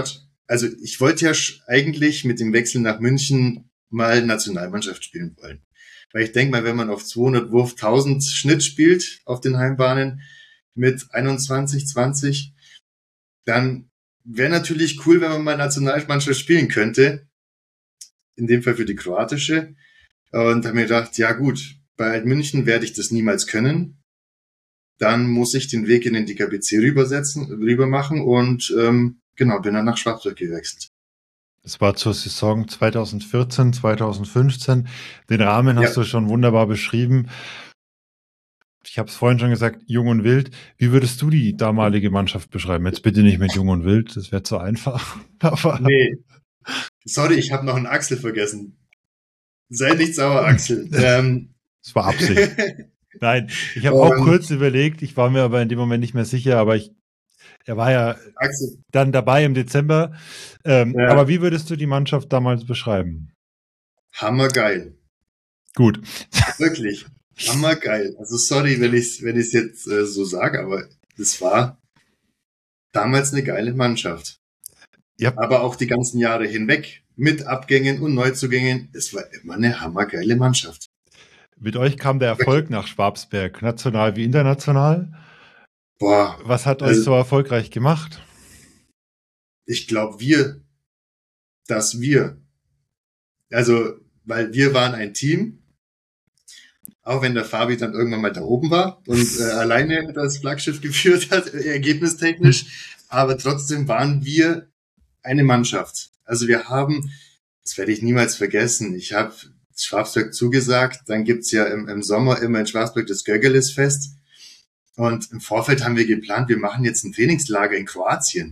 also ich wollte ja eigentlich mit dem Wechsel nach München mal Nationalmannschaft spielen wollen. Weil ich denke mal, wenn man auf zweihundert Wurf tausend Schnitt spielt auf den Heimbahnen mit einundzwanzig, zwanzig, dann wäre natürlich cool, wenn man mal Nationalmannschaft spielen könnte. In dem Fall für die kroatische. Und habe mir gedacht, ja gut, bei Alt München werde ich das niemals können. Dann muss ich den Weg in den D K B C rübersetzen, rüber machen und ähm, genau, bin dann nach Schwarzburg gewechselt. Das war zur Saison zweitausendvierzehn, zweitausendfünfzehn. Den Rahmen hast Ja. du schon wunderbar beschrieben. Ich habe es vorhin schon gesagt, jung und wild. Wie würdest du die damalige Mannschaft beschreiben? Jetzt bitte nicht mit jung und wild, das wäre zu einfach. Aber Nee, sorry, ich habe noch einen Axel vergessen. Sei nicht sauer, Axel. ähm, das war Absicht. Nein, ich habe auch Ähm, kurz überlegt, ich war mir aber in dem Moment nicht mehr sicher, aber ich, er war ja Axel, dann dabei im Dezember. Ähm, Ja. Aber wie würdest du die Mannschaft damals beschreiben? hammergeil. Gut. Wirklich. Hammergeil. Also sorry, wenn ich wenn ich jetzt äh, so sage, aber das war damals eine geile Mannschaft. Ja. Aber auch die ganzen Jahre hinweg mit Abgängen und Neuzugängen, es war immer eine hammergeile Mannschaft. Mit euch kam der Erfolg nach Schwabsberg, national wie international. Boah, Was hat euch Also- so erfolgreich gemacht? ich glaube wir, dass wir, also weil wir waren ein Team, auch wenn der Fabi dann irgendwann mal da oben war und äh, alleine das Flaggschiff geführt hat, äh, ergebnistechnisch, aber trotzdem waren wir eine Mannschaft. Also wir haben, das werde ich niemals vergessen, ich habe Schwabsberg zugesagt, dann gibt's ja im, im Sommer immer in Schwabsberg das Göggeles-Fest und im Vorfeld haben wir geplant, wir machen jetzt ein Trainingslager in Kroatien.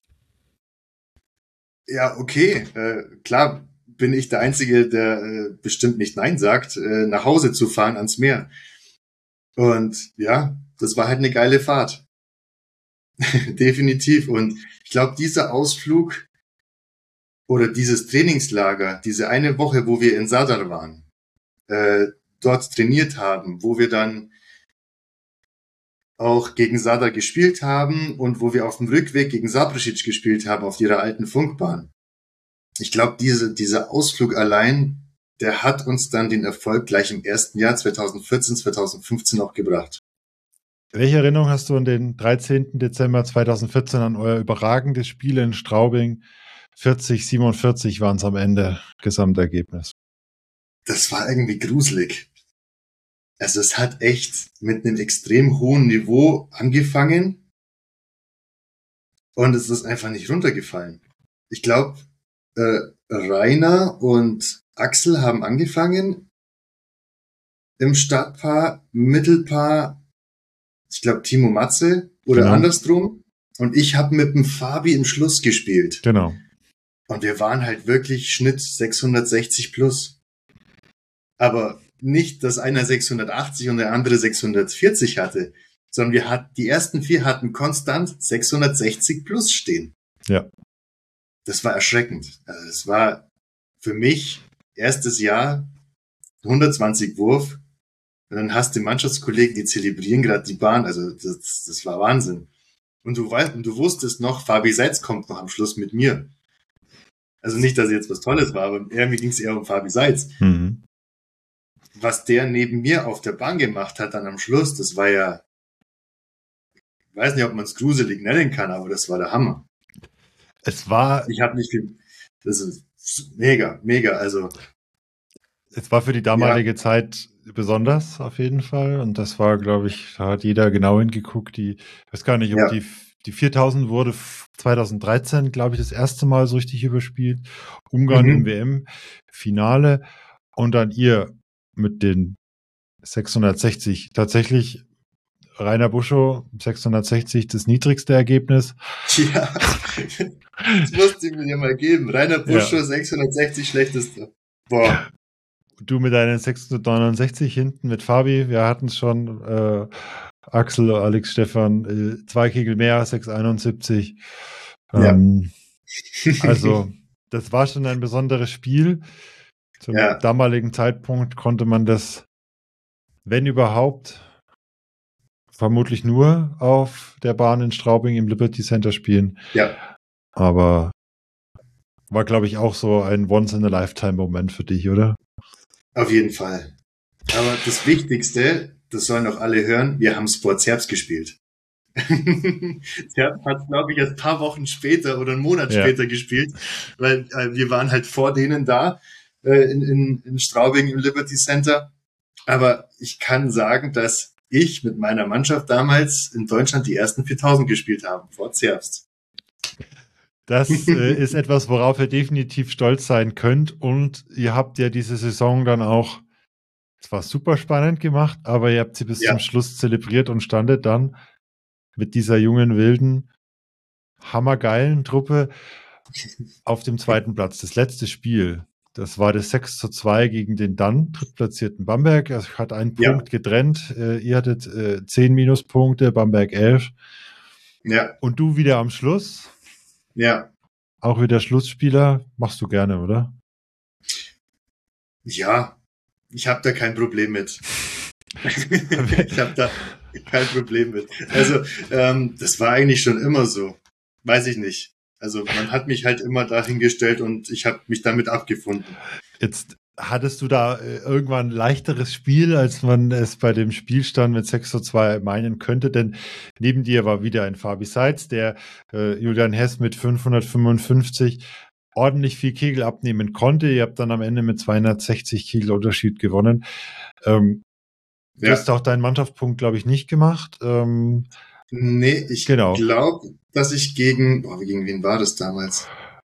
Ja, okay, äh, klar bin ich der Einzige, der äh, bestimmt nicht Nein sagt, äh, nach Hause zu fahren ans Meer. Und ja, das war halt eine geile Fahrt. Definitiv. Und ich glaube, dieser Ausflug oder dieses Trainingslager, diese eine Woche, wo wir in Zadar waren, äh, dort trainiert haben, wo wir dann auch gegen Zadar gespielt haben und wo wir auf dem Rückweg gegen Sapršić gespielt haben auf ihrer alten Funkbahn. Ich glaube, diese, dieser Ausflug allein, der hat uns dann den Erfolg gleich im ersten Jahr zweitausendvierzehn, zweitausendfünfzehn auch gebracht. Welche Erinnerung hast du an den dreizehnten Dezember zweitausendvierzehn an euer überragendes Spiel in Straubing? vierzig, siebenundvierzig waren es am Ende, Gesamtergebnis. Das war irgendwie gruselig. Also es hat echt mit einem extrem hohen Niveau angefangen und es ist einfach nicht runtergefallen. Ich glaube, äh, Rainer und Axel haben angefangen im Startpaar, Mittelpaar, ich glaube Timo Matze oder Genau. andersrum. Und ich habe mit dem Fabi im Schluss gespielt. Genau. Und wir waren halt wirklich Schnitt sechshundertsechzig plus. Aber nicht, dass einer sechshundertachtzig und der andere sechshundertvierzig hatte, sondern wir hatten, die ersten vier hatten konstant sechshundertsechzig plus stehen. Ja. Das war erschreckend. Also es war für mich erstes Jahr hundertzwanzig Wurf und dann hast du Mannschaftskollegen, die zelebrieren gerade die Bahn. Also das, das war Wahnsinn. Und du weißt, und du wusstest noch, Fabi Seitz kommt noch am Schluss mit mir. Also nicht, dass jetzt was Tolles war, aber eher, mir ging es eher um Fabi Seitz. Mhm. Was der neben mir auf der Bahn gemacht hat dann am Schluss, das war ja, ich weiß nicht, ob man es gruselig nennen kann, aber das war der Hammer. Es war, Ich habe nicht viel, das ist mega, mega, also es war für die damalige Zeit besonders auf jeden Fall. Und das war, glaube ich, da hat jeder genau hingeguckt. Die, ich weiß gar nicht, ob Ja. die, die viertausend wurde zweitausenddreizehn, glaube ich, das erste Mal so richtig überspielt. Ungarn Mhm. im W M-Finale. Und dann ihr mit den sechshundertsechzig. Tatsächlich Rainer Buschow, sechshundertsechzig, das niedrigste Ergebnis. ja, das musste ich mir ja mal geben. Rainer Buschow, Ja. sechshundertsechzig, schlechteste. Boah, Du mit deinen sechshundertneunundsechzig hinten mit Fabi, wir hatten es schon, äh, Axel, Alex, Stefan, äh, zwei Kegel mehr, sechshunderteinundsiebzig. Ja. Ähm, Also, das war schon ein besonderes Spiel. Zum Ja. damaligen Zeitpunkt konnte man das, wenn überhaupt, vermutlich nur auf der Bahn in Straubing im Liberty Center spielen. ja, Aber War, glaube ich, auch so ein Once-in-a-Lifetime-Moment für dich, oder? Auf jeden Fall. Aber das Wichtigste, das sollen auch alle hören, wir haben Sport Zerbst gespielt. Zerbst hat, glaube ich, erst ein paar Wochen später oder einen Monat Ja. später gespielt, weil äh, wir waren halt vor denen da äh, in, in, in Straubing im Liberty Center. Aber ich kann sagen, dass ich mit meiner Mannschaft damals in Deutschland die ersten viertausend gespielt haben, vor Zerbst. Das äh, ist etwas, worauf ihr definitiv stolz sein könnt. Und ihr habt ja diese Saison dann auch, es war super spannend gemacht, aber ihr habt sie bis Ja. zum Schluss zelebriert und standet dann mit dieser jungen, wilden, hammergeilen Truppe auf dem zweiten Platz. Das letzte Spiel, das war das sechs zu zwei gegen den dann drittplatzierten Bamberg. Es hat einen Ja. Punkt getrennt. Äh, ihr hattet äh, zehn Minuspunkte, Bamberg elf. Ja, Und du wieder am Schluss, ja. auch wieder Schlussspieler, machst du gerne, oder? Ja, ich habe da kein Problem mit. Ich habe da kein Problem mit. Also, ähm, das war eigentlich schon immer so. Weiß ich nicht. Also, man hat mich halt immer dahingestellt und ich habe mich damit abgefunden. Jetzt hattest du da äh, irgendwann ein leichteres Spiel, als man es bei dem Spielstand mit sechs zu zwei meinen könnte, denn neben dir war wieder ein Fabi Seitz, der äh, Julian Hess mit fünfhundertfünfundfünfzig ordentlich viel Kegel abnehmen konnte. Ihr habt dann am Ende mit zweihundertsechzig Kegel Unterschied gewonnen. Ähm, Du Ja. hast auch deinen Mannschaftspunkt, glaube ich, nicht gemacht. Ähm, Nee, ich Genau. glaube, dass ich gegen, boah, gegen wen war das damals?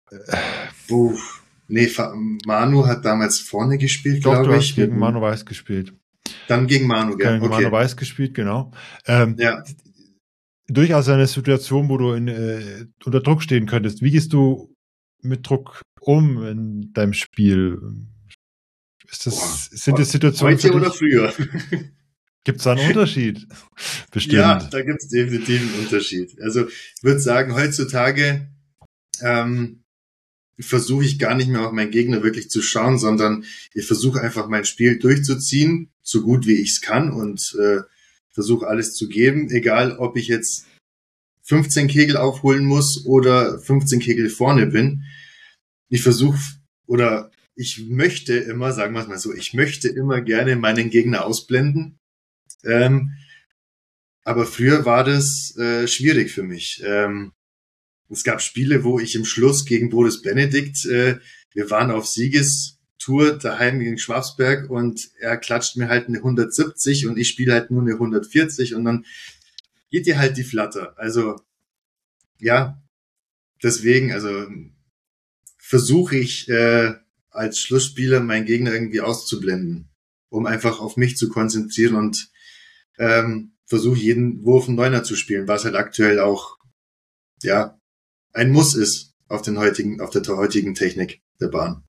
Puh, nee, Fa- Manu hat damals vorne gespielt, doch, du glaube hast ich. gegen mit- Manu Weiß gespielt. Dann gegen Manu, gell? Gegen Okay. Manu Weiß gespielt, genau. Ähm, Ja. Durchaus eine Situation, wo du in, äh, unter Druck stehen könntest. Wie gehst du mit Druck um in deinem Spiel? Ist das, Boah. sind das Situationen Heute für oder dich? früher? Gibt es da einen Unterschied? Bestimmt. Ja, da gibt es definitiv einen Unterschied. Also ich würde sagen, heutzutage ähm, versuche ich gar nicht mehr auf meinen Gegner wirklich zu schauen, sondern ich versuche einfach mein Spiel durchzuziehen, so gut wie ich es kann und äh, versuche alles zu geben, egal ob ich jetzt fünfzehn Kegel aufholen muss oder fünfzehn Kegel vorne bin. Ich versuche oder ich möchte immer, sagen wir es mal so, ich möchte immer gerne meinen Gegner ausblenden. Ähm, aber früher war das äh, schwierig für mich. Ähm, es gab Spiele, wo ich im Schluss gegen Boris Benedikt, äh, wir waren auf Siegestour daheim gegen Schwabsberg und er klatscht mir halt eine hundertsiebzig und ich spiele halt nur eine hundertvierzig und dann geht dir halt die Flatter. Also ja, deswegen, also versuche ich äh, als Schlussspieler meinen Gegner irgendwie auszublenden, um einfach auf mich zu konzentrieren und ähm, versuche jeden Wurf einen Neuner zu spielen, was halt aktuell auch ja ein Muss ist auf den heutigen, auf der heutigen Technik der Bahn.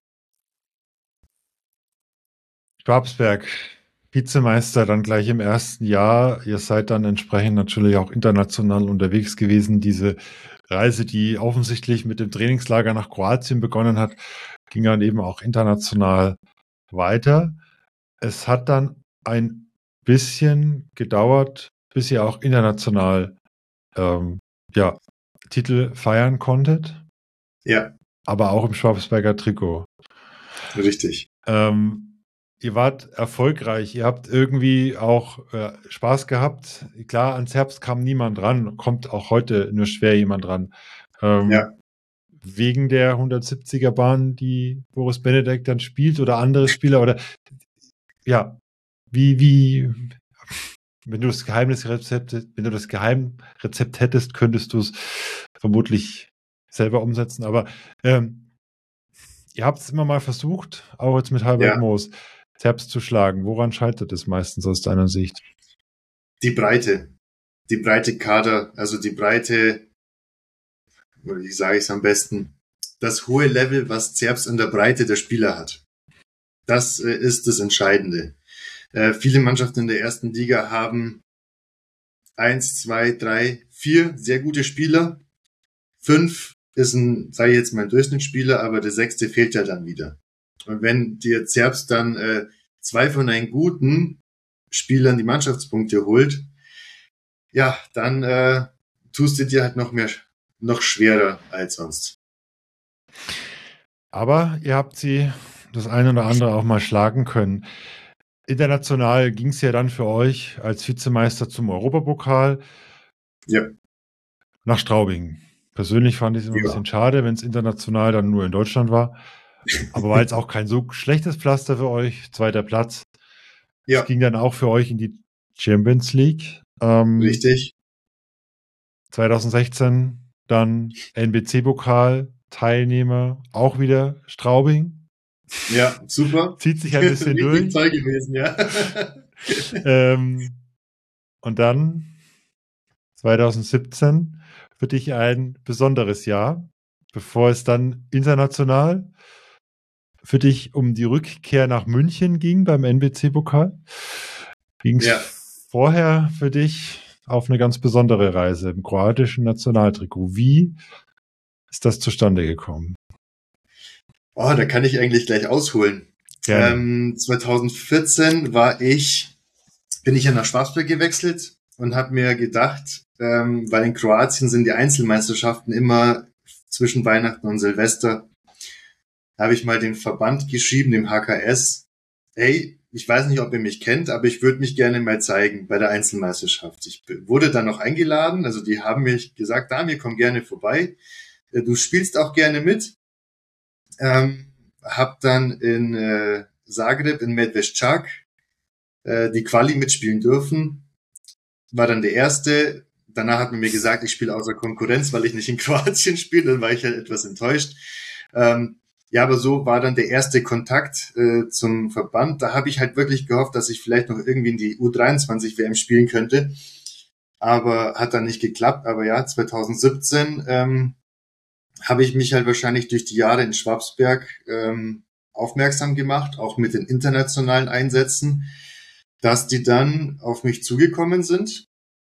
Schwabsberg, Vizemeister dann gleich im ersten Jahr. Ihr seid dann entsprechend natürlich auch international unterwegs gewesen. Diese Reise, die offensichtlich mit dem Trainingslager nach Kroatien begonnen hat, ging dann eben auch international weiter. Es hat dann ein bisschen gedauert, bis ihr auch international ähm, ja, Titel feiern konntet, Ja, aber auch im Schwabsberger Trikot. richtig. Ähm, ihr wart erfolgreich, ihr habt irgendwie auch äh, Spaß gehabt. Klar, ans Herbst kam niemand ran, kommt auch heute nur schwer jemand ran. Ähm, Ja. Wegen der hundertsiebziger Bahn, die Boris Benedikt dann spielt oder andere Spieler oder ja, wie, wie, wenn du das Geheimnisrezept, wenn du das Geheimrezept hättest, könntest du es vermutlich selber umsetzen. Aber ähm, ihr habt es immer mal versucht, auch jetzt mit Halbert Ja. Moos, Zerbst zu schlagen. Woran scheitert es meistens aus deiner Sicht? Die Breite, die breite Kader, also die Breite, oder wie sage ich es am besten, das hohe Level, was Zerbst in der Breite der Spieler hat. Das äh, ist das Entscheidende. Äh, viele Mannschaften in der ersten Liga haben eins, zwei, drei, vier sehr gute Spieler. Fünf ist ein, sage ich jetzt mal, ein Durchschnittsspieler, aber der sechste fehlt ja dann wieder. Und wenn dir Zerbst dann äh, zwei von einen guten Spielern die Mannschaftspunkte holt, ja, dann äh, tust du dir halt noch mehr, noch schwerer als sonst. Aber ihr habt sie das eine oder andere auch mal schlagen können. International ging es ja dann für euch als Vizemeister zum Europapokal. Ja. Nach Straubing. Persönlich fand ich es immer ja. ein bisschen schade, wenn es international dann nur in Deutschland war. Aber war jetzt auch kein so schlechtes Pflaster für euch. Zweiter Platz. Ja. Es ging dann auch für euch in die Champions League. Ähm, Richtig. zwanzig sechzehn dann N B C-Pokal, Teilnehmer, auch wieder Straubing. Ja, super. Zieht sich ein bisschen durch. Toll gewesen, ja. ähm, und dann zwanzig siebzehn für dich ein besonderes Jahr, bevor es dann international für dich um die Rückkehr nach München ging beim N B C-Pokal. Ging es ja. vorher für dich auf eine ganz besondere Reise im kroatischen Nationaltrikot. Wie ist das zustande gekommen? Oh, da kann ich eigentlich gleich ausholen. Ähm, zwanzig vierzehn war ich, bin ich ja nach Schwarzberg gewechselt und habe mir gedacht, ähm, weil in Kroatien sind die Einzelmeisterschaften immer zwischen Weihnachten und Silvester, habe ich mal den Verband geschrieben, dem H K S, hey, ich weiß nicht, ob ihr mich kennt, aber ich würde mich gerne mal zeigen bei der Einzelmeisterschaft. Ich wurde dann noch eingeladen, also die haben mir gesagt, Damir, komm gerne vorbei, du spielst auch gerne mit. Ähm, hab dann in äh, Zagreb, in Medveščak, äh, die Quali mitspielen dürfen. War dann der Erste. Danach hat man mir gesagt, ich spiele außer Konkurrenz, weil ich nicht in Kroatien spiele. Dann war ich halt etwas enttäuscht. Ähm, ja, aber so war dann der erste Kontakt äh, zum Verband. Da habe ich halt wirklich gehofft, dass ich vielleicht noch irgendwie in die U dreiundzwanzig W M spielen könnte. Aber hat dann nicht geklappt. Aber ja, zwanzig siebzehn ähm, habe ich mich halt wahrscheinlich durch die Jahre in Schwabsberg ähm, aufmerksam gemacht, auch mit den internationalen Einsätzen, dass die dann auf mich zugekommen sind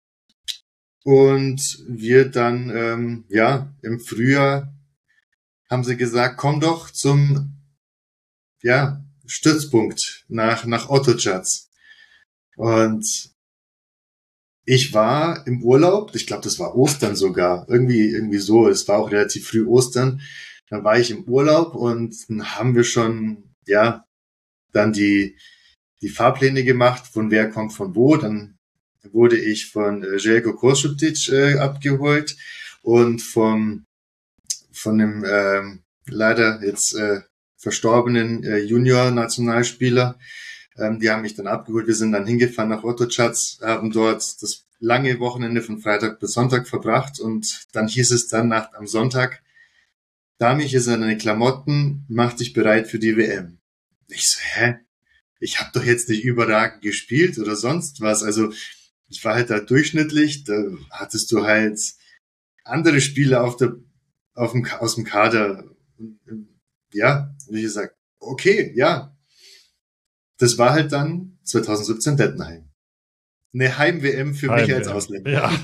und wir dann, ähm, ja, im Frühjahr haben sie gesagt, komm doch zum, ja, Stützpunkt nach, nach Ottocaz. Und ich war im Urlaub, ich glaube, das war Ostern sogar, irgendwie irgendwie so, es war auch relativ früh Ostern, dann war ich im Urlaub und dann haben wir schon, ja, dann die die Fahrpläne gemacht, von wer kommt von wo, dann wurde ich von äh, Željko Košutic äh, abgeholt und vom von dem äh, leider jetzt äh, verstorbenen äh, Junior-Nationalspieler. Ähm, die haben mich dann abgeholt. Wir sind dann hingefahren nach Ottocaz, haben dort das lange Wochenende von Freitag bis Sonntag verbracht und dann hieß es dann nach, am Sonntag, Damir, hier sind deine Klamotten, mach dich bereit für die W M. Ich so, hä? Ich habe doch jetzt nicht überragend gespielt oder sonst was. Also ich war halt da durchschnittlich, da hattest du halt andere Spieler auf der, auf dem, aus dem Kader. Ja, wie gesagt, okay, ja. Das war halt dann zwanzig siebzehn Dettenheim. Eine Heim-W M für Heim mich als Ausländer. Ja.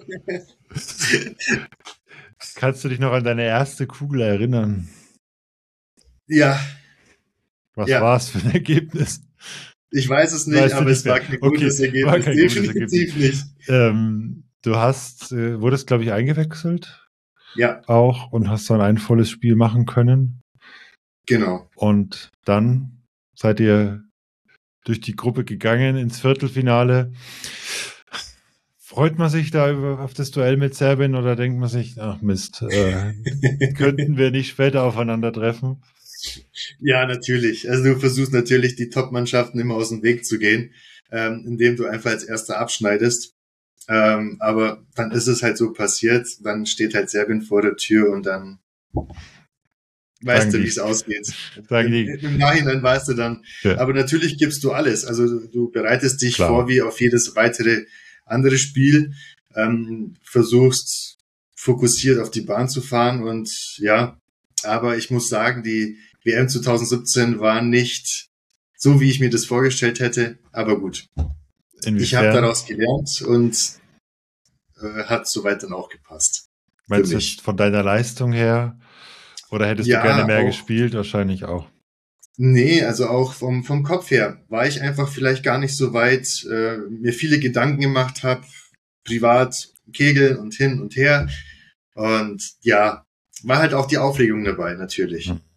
Kannst du dich noch an deine erste Kugel erinnern? Ja. Was ja. war es für ein Ergebnis? Ich weiß es nicht, weißt aber nicht es war kein gutes okay. Ergebnis. War kein Definitiv gutes Ergebnis. nicht. Ähm, du hast, äh, wurdest, glaube ich, eingewechselt. Ja. Auch und hast dann ein volles Spiel machen können. Genau. Und dann seid ihr durch die Gruppe gegangen ins Viertelfinale. Freut man sich da über, auf das Duell mit Serbien oder denkt man sich, ach Mist, äh, könnten wir nicht später aufeinandertreffen? Ja, natürlich. Also du versuchst natürlich, die Top-Mannschaften immer aus dem Weg zu gehen, ähm, indem du einfach als Erster abschneidest. Ähm, aber dann ist es halt so passiert, dann steht halt Serbien vor der Tür und dann weißt sagen du, wie es ausgeht. Sagen die. Im Nachhinein weißt du dann. Ja. Aber natürlich gibst du alles. Also du bereitest dich Klar. vor wie auf jedes weitere andere Spiel, ähm, versuchst fokussiert auf die Bahn zu fahren und ja, aber ich muss sagen, die W M zwanzig siebzehn war nicht so, wie ich mir das vorgestellt hätte, aber gut. Inwiefern? Ich habe daraus gelernt und äh, hat soweit dann auch gepasst. Meinst du von deiner Leistung her? Oder hättest ja, du gerne mehr auch gespielt? Wahrscheinlich auch. Nee, also auch vom, vom Kopf her war ich einfach vielleicht gar nicht so weit, äh, mir viele Gedanken gemacht habe, privat, Kegeln und hin und her. Und ja, war halt auch die Aufregung dabei, natürlich.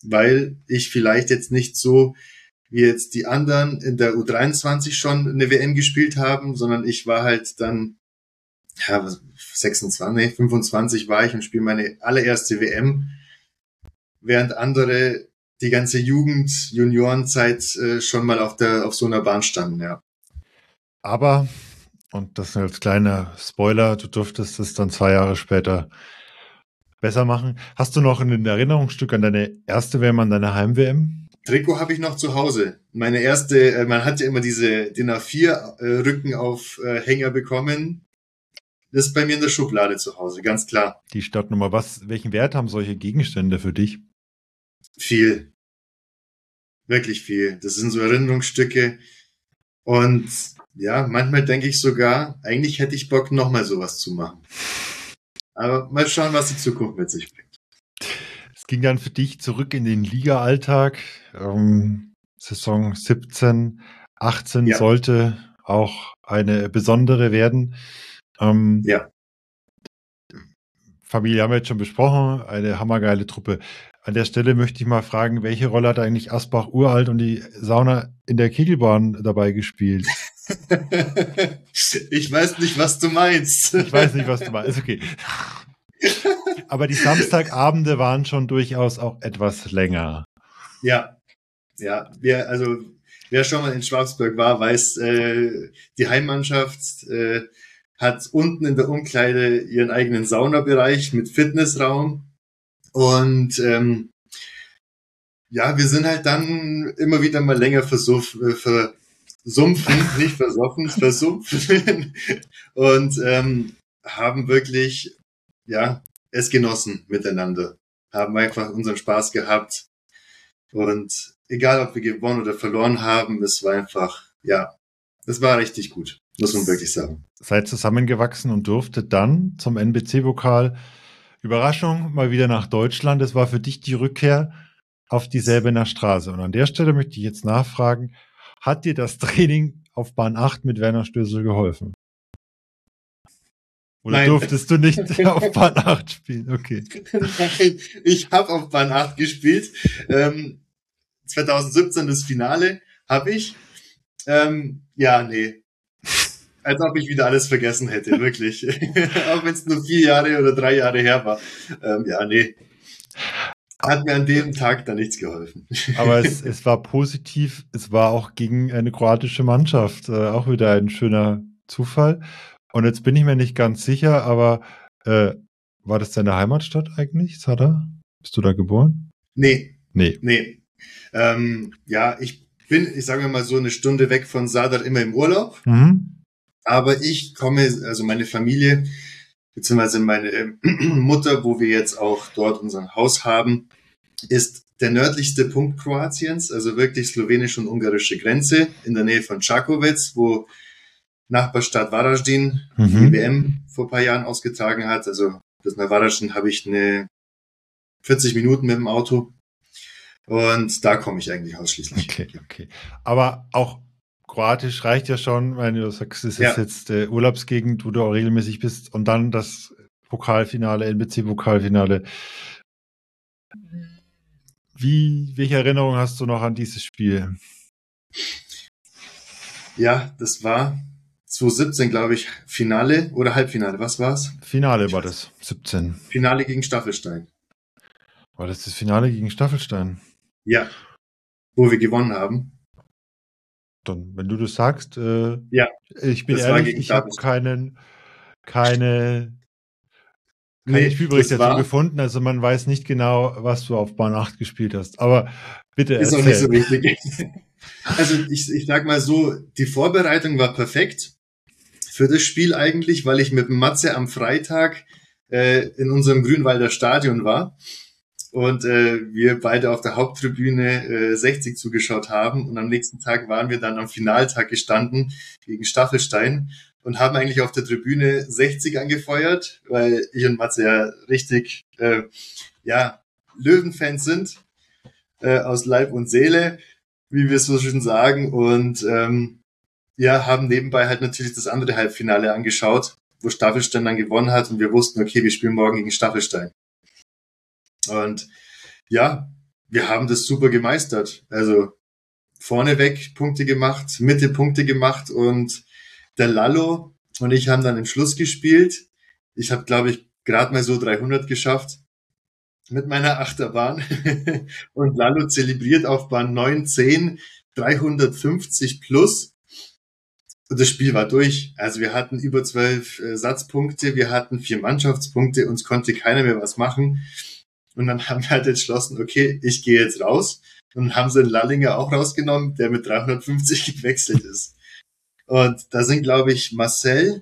weil ich vielleicht jetzt nicht so wie jetzt die anderen in der U dreiundzwanzig schon eine W M gespielt haben, sondern ich war halt dann, ja, sechsundzwanzig, fünfundzwanzig war ich und spiele meine allererste W M, während andere die ganze Jugend, Juniorenzeit äh, schon mal auf der auf so einer Bahn standen, ja. Aber, und das als kleiner Spoiler, du durftest es dann zwei Jahre später besser machen. Hast du noch ein Erinnerungsstück an deine erste W M, an deine Heim-W M? Trikot habe ich noch zu Hause. Meine erste, äh, man hat ja immer diese D I N A vier äh, Rückenaufhänger bekommen. Das ist bei mir in der Schublade zu Hause, ganz klar. Die Startnummer. Was, welchen Wert haben solche Gegenstände für dich? Viel. Wirklich viel. Das sind so Erinnerungsstücke. Und ja, manchmal denke ich sogar, eigentlich hätte ich Bock, nochmal sowas zu machen. Aber mal schauen, was die Zukunft mit sich bringt. Es ging dann für dich zurück in den Liga-Alltag. Ähm, Saison siebzehn, achtzehn Ja. sollte auch eine besondere werden. Ähm, Ja. Familie haben wir jetzt schon besprochen, eine hammergeile Truppe. An der Stelle möchte ich mal fragen, welche Rolle hat eigentlich Asbach Uralt und die Sauna in der Kegelbahn dabei gespielt? Ich weiß nicht, was du meinst. Ich weiß nicht, was du meinst. Ist okay. Aber die Samstagabende waren schon durchaus auch etwas länger. Ja, ja. Wer, also, wer schon mal in Schwarzburg war, weiß, äh, die Heimmannschaft äh, hat unten in der Umkleide ihren eigenen Saunabereich mit Fitnessraum. Und ähm, ja, wir sind halt dann immer wieder mal länger versuff, äh, versumpfen, nicht versoffen, versumpfen und ähm, haben wirklich, ja, es genossen miteinander. Haben einfach unseren Spaß gehabt. Und egal, ob wir gewonnen oder verloren haben, es war einfach, ja, es war richtig gut, muss man wirklich sagen. Seid zusammengewachsen und durftet dann zum N B C-Pokal, Überraschung, mal wieder nach Deutschland. Es war für dich die Rückkehr auf die Säbener Straße. Und an der Stelle möchte ich jetzt nachfragen, hat dir das Training auf Bahn acht mit Werner Stößel geholfen? Oder Nein. durftest du nicht auf Bahn acht spielen? Okay. Nein, ich habe auf Bahn acht gespielt. Ähm, zwanzig siebzehn das Finale habe ich. Ähm, ja, nee. Als ob ich wieder alles vergessen hätte, wirklich. Auch wenn es nur vier Jahre oder drei Jahre her war. Ähm, ja, nee. Hat mir an dem Tag da nichts geholfen. Aber es, es war positiv. Es war auch gegen eine kroatische Mannschaft. Äh, auch wieder ein schöner Zufall. Und jetzt bin ich mir nicht ganz sicher, aber äh, war das deine Heimatstadt eigentlich, Zadar? Bist du da geboren? Nee. Nee. Nee. Ähm, ja, ich bin, ich sage mal so, eine Stunde weg von Zadar immer im Urlaub. Mhm. Aber ich komme, also meine Familie, beziehungsweise meine Mutter, wo wir jetzt auch dort unser Haus haben, ist der nördlichste Punkt Kroatiens, also wirklich slowenisch und ungarische Grenze, in der Nähe von Čakovec, wo Nachbarstadt Varaždin Mhm. die W M vor ein paar Jahren ausgetragen hat. Also bis nach Varaždin habe ich eine vierzig Minuten mit dem Auto. Und da komme ich eigentlich ausschließlich. Okay, okay. Aber auch Kroatisch reicht ja schon, wenn du sagst, es Ja. ist jetzt äh, Urlaubsgegend, wo du auch regelmäßig bist und dann das Pokalfinale, N B C-Pokalfinale. Wie, welche Erinnerung hast du noch an dieses Spiel? Ja, das war zwanzig siebzehn, glaube ich, Finale oder Halbfinale. Was war's? Finale war das, siebzehn. Finale gegen Staffelstein. War das das Finale gegen Staffelstein? Ja, wo wir gewonnen haben. Dann, wenn du das sagst, äh, Ja, ich bin das war ehrlich, gegen ich habe Staffelstein. keinen, keine, keine Nee, Spielbericht das dazu war, gefunden, also man weiß nicht genau, was du auf Bahn acht gespielt hast. Aber bitte ist auch erzähl. nicht so wichtig. Also ich, ich sag mal so, die Vorbereitung war perfekt für das Spiel eigentlich, weil ich mit dem Matze am Freitag äh, in unserem Grünwalder Stadion war und äh, wir beide auf der Haupttribüne äh, sechzig zugeschaut haben und am nächsten Tag waren wir dann am Finaltag gestanden gegen Staffelstein und haben eigentlich auf der Tribüne sechzig angefeuert, weil ich und Matze ja richtig äh, ja Löwenfans sind, äh, aus Leib und Seele, wie wir es so schön sagen, und ähm, ja, haben nebenbei halt natürlich das andere Halbfinale angeschaut, wo Staffelstein dann gewonnen hat und wir wussten, okay, wir spielen morgen gegen Staffelstein. Und ja, wir haben das super gemeistert. Also vorneweg Punkte gemacht, Mitte Punkte gemacht und der Lallo und ich haben dann im Schluss gespielt. Ich habe, glaube ich, gerade mal so dreihundert geschafft mit meiner Achterbahn und Lallo zelebriert auf Bahn neun, zehn, dreihundertfünfzig plus. Und das Spiel war durch. Also wir hatten über zwölf äh, Satzpunkte, wir hatten vier Mannschaftspunkte, uns konnte keiner mehr was machen. Und dann haben wir halt entschlossen, okay, ich gehe jetzt raus. Und haben sie den Lallinger auch rausgenommen, der mit dreihundertfünfzig gewechselt ist. Und da sind, glaube ich, Marcel,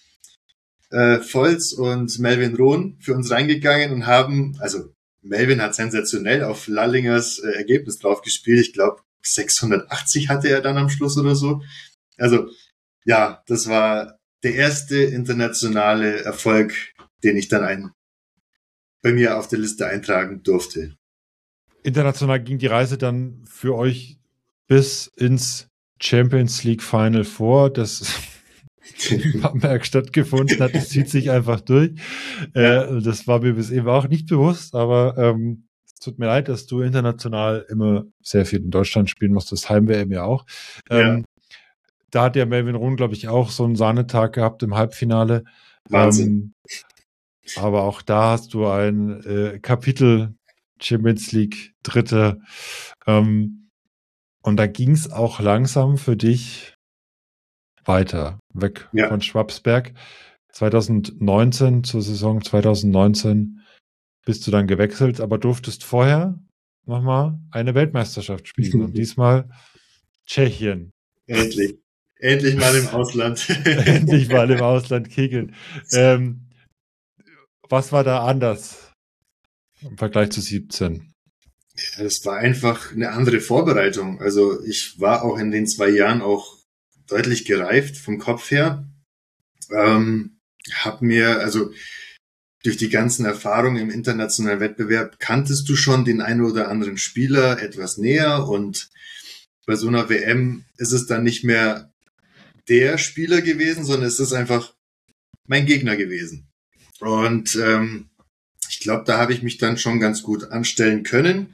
äh, Volz und Melvin Rohn für uns reingegangen und haben, also Melvin hat sensationell auf Lallingers äh, Ergebnis drauf gespielt. Ich glaube, sechshundertachtzig hatte er dann am Schluss oder so. Also ja, das war der erste internationale Erfolg, den ich dann ein, bei mir auf der Liste eintragen durfte. International ging die Reise dann für euch bis ins Champions League Final vor, das in Bamberg stattgefunden hat. Das zieht sich einfach durch. Ja. Äh, das war mir bis eben auch nicht bewusst, aber ähm, es tut mir leid, dass du international immer sehr viel in Deutschland spielen musst. Das Heim-W M ja auch. Ähm, ja. Da hat ja Melvin Rohn, glaube ich, auch so einen Sahnetag gehabt im Halbfinale. Wahnsinn. Ähm, aber auch da hast du ein äh, Kapitel Champions League Dritte. Ähm, und da ging es auch langsam für dich weiter, weg ja. von Schwabsberg. zwanzig neunzehn, zur Saison zwanzig neunzehn bist du dann gewechselt, aber durftest vorher nochmal eine Weltmeisterschaft spielen und diesmal Tschechien. Endlich. Endlich mal im Ausland. Endlich mal im Ausland kegeln. Ähm, was war da anders im Vergleich zu siebzehn? Ja, das war einfach eine andere Vorbereitung. Also ich war auch in den zwei Jahren auch deutlich gereift vom Kopf her. Ähm, hab mir, also durch die ganzen Erfahrungen im internationalen Wettbewerb kanntest du schon den einen oder anderen Spieler etwas näher und bei so einer W M ist es dann nicht mehr der Spieler gewesen, sondern es ist einfach mein Gegner gewesen. Und ähm, ich glaube, da habe ich mich dann schon ganz gut anstellen können.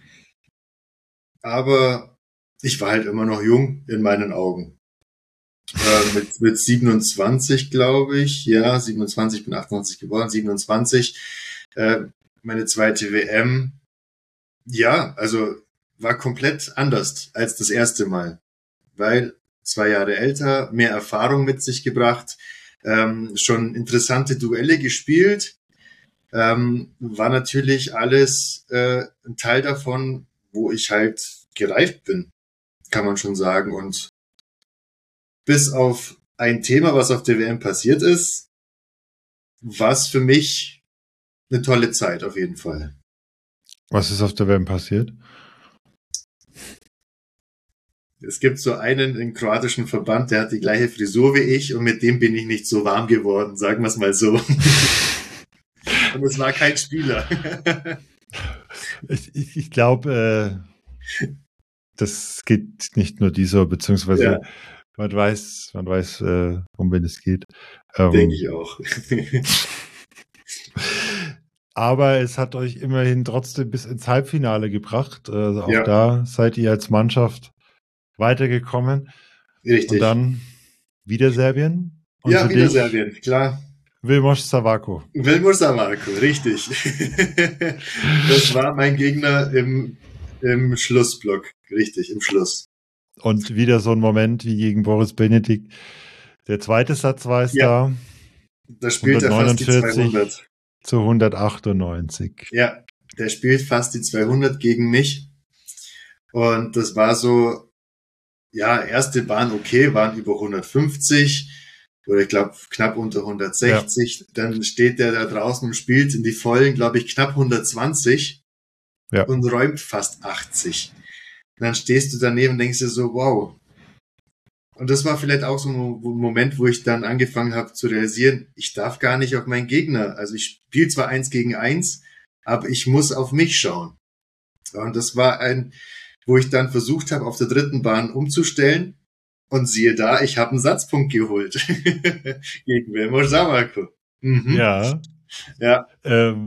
Aber ich war halt immer noch jung in meinen Augen. Äh, mit, mit siebenundzwanzig, glaube ich. Ja, siebenundzwanzig, bin achtundneunzig geworden, siebenundzwanzig. Äh, meine zweite W M. Ja, also war komplett anders als das erste Mal. Weil zwei Jahre älter, mehr Erfahrung mit sich gebracht, ähm, schon interessante Duelle gespielt. Ähm, war natürlich alles äh, ein Teil davon, wo ich halt gereift bin, kann man schon sagen. Und bis auf ein Thema, was auf der W M passiert ist, war es für mich eine tolle Zeit auf jeden Fall. Was ist auf der W M passiert? Es gibt so einen im kroatischen Verband, der hat die gleiche Frisur wie ich und mit dem bin ich nicht so warm geworden, sagen wir es mal so. Und es war kein Spieler. ich ich, ich glaube, äh, das geht nicht nur dieser, beziehungsweise ja. man weiß, man weiß, äh, um wen es geht. Ähm, Denke ich auch. Aber es hat euch immerhin trotzdem bis ins Halbfinale gebracht. Also auch ja. da seid ihr als Mannschaft weitergekommen. Richtig. Und dann wieder Serbien. Und ja, wieder Serbien, klar. Vilmos Savako. Vilmos Savako, richtig. Das war mein Gegner im, im Schlussblock. Richtig, im Schluss. Und wieder so ein Moment wie gegen Boris Benedikt. Der zweite Satz war es ja. da. Da spielt er fast die zweihundert. Zu hundertachtundneunzig. Ja, der spielt fast die zweihundert gegen mich. Und das war so, ja, erste Bahn okay, waren über hundertfünfzig oder ich glaube knapp unter hundertsechzig. Ja. Dann steht der da draußen und spielt in die Vollen, glaube ich, knapp hundertzwanzig ja. und räumt fast achtzig. Und dann stehst du daneben und denkst dir so, wow. Und das war vielleicht auch so ein Moment, wo ich dann angefangen habe zu realisieren, ich darf gar nicht auf meinen Gegner. Also ich spiele zwar eins gegen eins, aber ich muss auf mich schauen. Und das war ein, wo ich dann versucht habe, auf der dritten Bahn umzustellen. Und siehe da, ich habe einen Satzpunkt geholt. Gegen Vilmos Savako. Mhm. Ja. Ja. Ähm,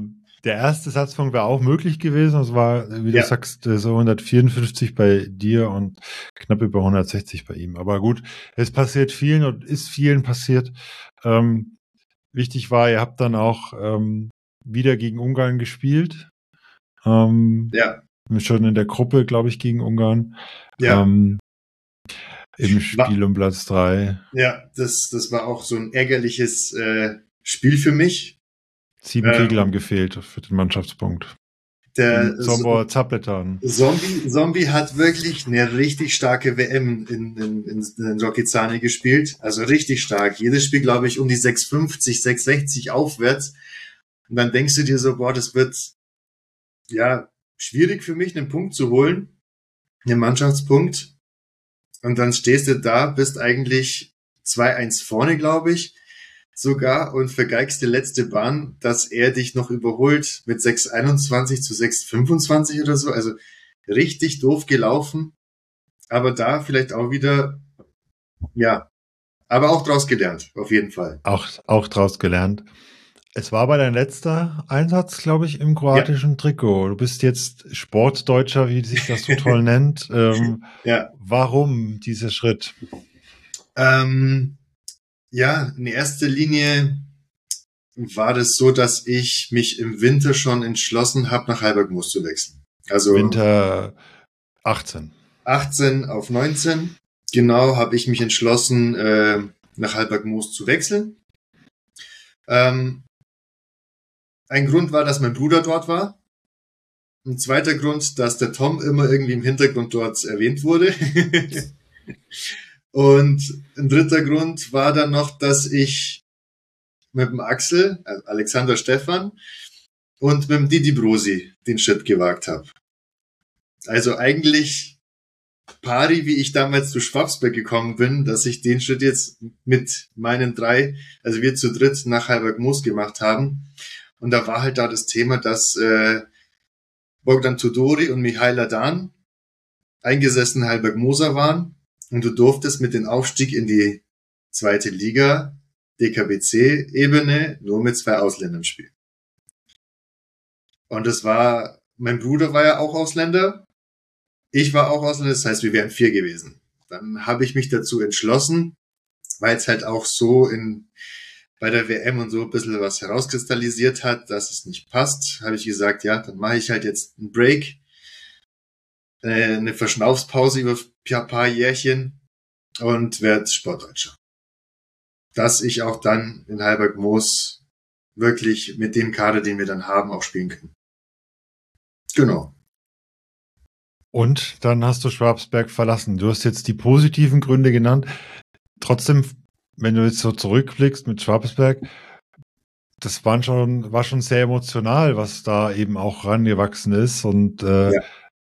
der erste Satzpunkt wäre auch möglich gewesen. Es war, wie Ja. du sagst, so hundertvierundfünfzig bei dir und knapp über hundertsechzig bei ihm. Aber gut, es passiert vielen und ist vielen passiert. Ähm, wichtig war, ihr habt dann auch ähm, wieder gegen Ungarn gespielt. Ähm, Ja, schon in der Gruppe, glaube ich, gegen Ungarn. ja, Ähm, Im Wa- Spiel um Platz drei. ja, das, das war auch so ein ärgerliches äh, Spiel für mich. Sieben Ähm, Kegel haben gefehlt für den Mannschaftspunkt. Der In Sombor Zapletan. Zombie, Zombie hat wirklich eine richtig starke W M in, in, in, in Rokycany gespielt. Also richtig stark. Jedes Spiel, glaube ich, um die sechs fünfzig, sechs sechzig aufwärts. Und dann denkst du dir so, boah, das wird ja schwierig für mich, einen Punkt zu holen. Einen Mannschaftspunkt. Und dann stehst du da, bist eigentlich zwei eins vorne, glaube ich, sogar, und vergeigst die letzte Bahn, dass er dich noch überholt mit sechs einundzwanzig zu sechs fünfundzwanzig oder so. Also richtig doof gelaufen. Aber da vielleicht auch wieder, ja, aber auch draus gelernt, auf jeden Fall. Auch, auch draus gelernt. Es war aber dein letzter Einsatz, glaube ich, im kroatischen Trikot. Du bist jetzt Sportdeutscher, wie sich das so toll nennt. Ähm, Ja. Warum dieser Schritt? Ähm, ja, in erster Linie war das so, dass ich mich im Winter schon entschlossen habe, nach Halbergmoos zu wechseln. Also Winter achtzehn. achtzehn auf neunzehn. Genau, habe ich mich entschlossen, äh, nach Halbergmoos zu wechseln. Ähm, ein Grund war, dass mein Bruder dort war. Ein zweiter Grund, dass der Tom immer irgendwie im Hintergrund dort erwähnt wurde. Und ein dritter Grund war dann noch, dass ich mit dem Axel, also Alexander Stephan, und mit dem Didi Brosi den Schritt gewagt habe. Also eigentlich pari, wie ich damals zu Schwabsberg gekommen bin, dass ich den Schritt jetzt mit meinen drei, also wir zu dritt nach Halbergmoos gemacht haben. Und da war halt da das Thema, dass äh, Bogdan Tudori und Mihail Ladan eingesessen Halbergmoser waren und du durftest mit dem Aufstieg in die zweite Liga, D K B C-Ebene, nur mit zwei Ausländern spielen. Und es war, mein Bruder war ja auch Ausländer, ich war auch Ausländer, das heißt, wir wären vier gewesen. Dann habe ich mich dazu entschlossen, weil es halt auch so in bei der W M und so ein bisschen was herauskristallisiert hat, dass es nicht passt, habe ich gesagt, ja, dann mache ich halt jetzt einen Break, äh, eine Verschnaufspause über ein paar Jährchen und werde Sportdeutscher. Dass ich auch dann in Halbergmoos wirklich mit dem Kader, den wir dann haben, auch spielen können. Genau. Und dann hast du Schwabsberg verlassen. Du hast jetzt die positiven Gründe genannt. Trotzdem, wenn du jetzt so zurückblickst mit Schwabsberg, das waren schon, war schon sehr emotional, was da eben auch rangewachsen ist. Und äh, Ja.